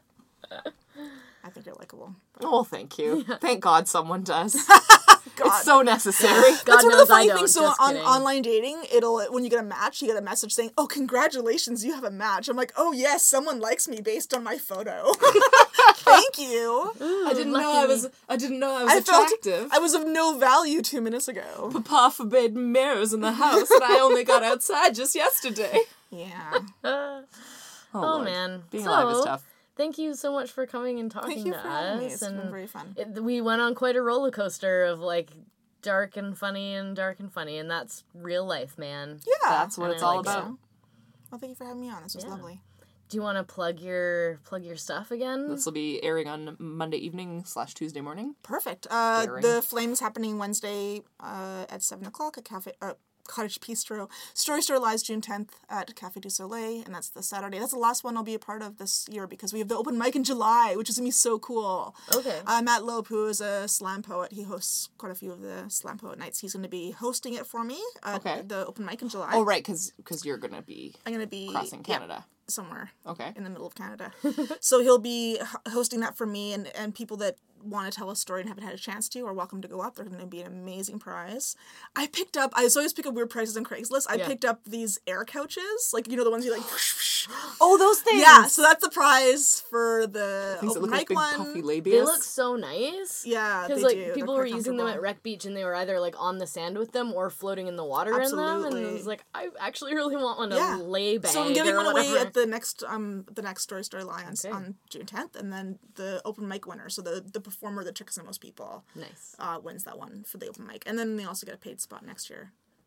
I think you're likable. Oh, thank you. Thank God someone does. God. It's so necessary. God That's one of knows the I funny don't. things. So Just on kidding. online dating, it'll when you get a match, you get a message saying, "Oh, congratulations, you have a match." I'm like, "Oh yes, someone likes me based on my photo." Thank you. Ooh, I didn't know lucky I me. was. I didn't know I was I felt attractive. I was of no value two minutes ago. Papa forbade mirrors in the house, and I only got outside just yesterday. Yeah. Uh, Oh, oh Lord. man. Being so, alive is tough. Thank you so much for coming and talking Thank you to for having me. us. It's and been very fun. it, we went on quite a roller coaster of like dark and funny and dark and funny, and that's real life, man. Yeah. That's what and it's I all like about. so. Well, thank you for having me on. This was Yeah. lovely. Do you want to plug your plug your stuff again? This will be airing on Monday evening slash Tuesday morning. Perfect. Uh, Airing. the Flame's happening Wednesday uh, at seven o'clock at Cafe uh, Cottage Bistro. Story Store lies June tenth at Cafe du Soleil, and that's the Saturday. That's the last one I'll be a part of this year because we have the open mic in July, which is going to be so cool. Okay. Uh, Matt Loeb, who is a slam poet, he hosts quite a few of the slam poet nights. He's going to be hosting it for me at Okay. the open mic in July. Oh, right, because you're going to be I'm going to be crossing yeah, Canada. somewhere Okay. in the middle of Canada. So he'll be h- hosting that for me, and, and people that want to tell a story and haven't had a chance to are welcome to go up. They're going to be an amazing prize. I picked up, I always pick up weird prices on Craigslist. I Yeah. picked up these air couches, like, you know, the ones you like, Oh, those things! yeah, so that's the prize for the Things that open look like mic big one. puffy labias. They look so nice. Yeah, they Because like do. They're people quite were using them at comfortable. Wreck Beach and they were either like on the sand with them or floating in the water in them, and it Absolutely. was like I actually really want one to Yeah. lay bag. So I'm giving or one away whatever. at the next um the next Story Story Lions Okay. on June tenth, and then the open mic winner, so the the performer that tricks the most people, Nice. uh, wins that one for the open mic, and then they also get a paid spot next year.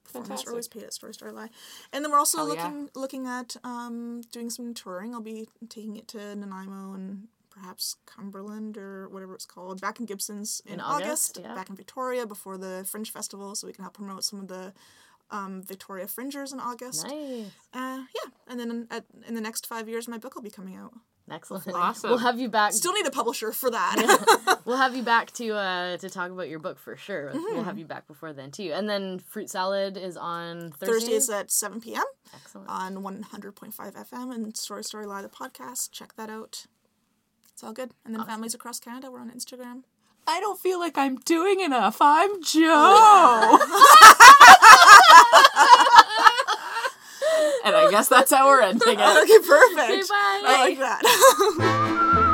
performers Fantastic. are always paid at Story Story Live. And then we're also Hell yeah. looking looking at um, doing some touring. I'll be taking it to Nanaimo and perhaps Cumberland or whatever it's called, back in Gibson's in, In August, August, yeah. back in Victoria before the Fringe Festival, so we can help promote some of the um, Victoria Fringers in August. Nice. Uh, yeah, and then at, in the next five years, my book will be coming out. Excellent. Awesome. We'll have you back. Still need a publisher for that. We'll have you back to uh to talk about your book for sure. Mm-hmm. We'll have you back before then too. And then Fruit Salad is on Thursdays. Thursdays at seven p.m. Excellent. on one hundred point five F M and Story Story Live, the podcast. Check that out. It's all good. And then Families Across Canada, we're on Instagram. I don't feel like I'm doing enough. I'm Joe. And I guess that's how we're ending it. Okay, perfect. Okay, bye. I like that.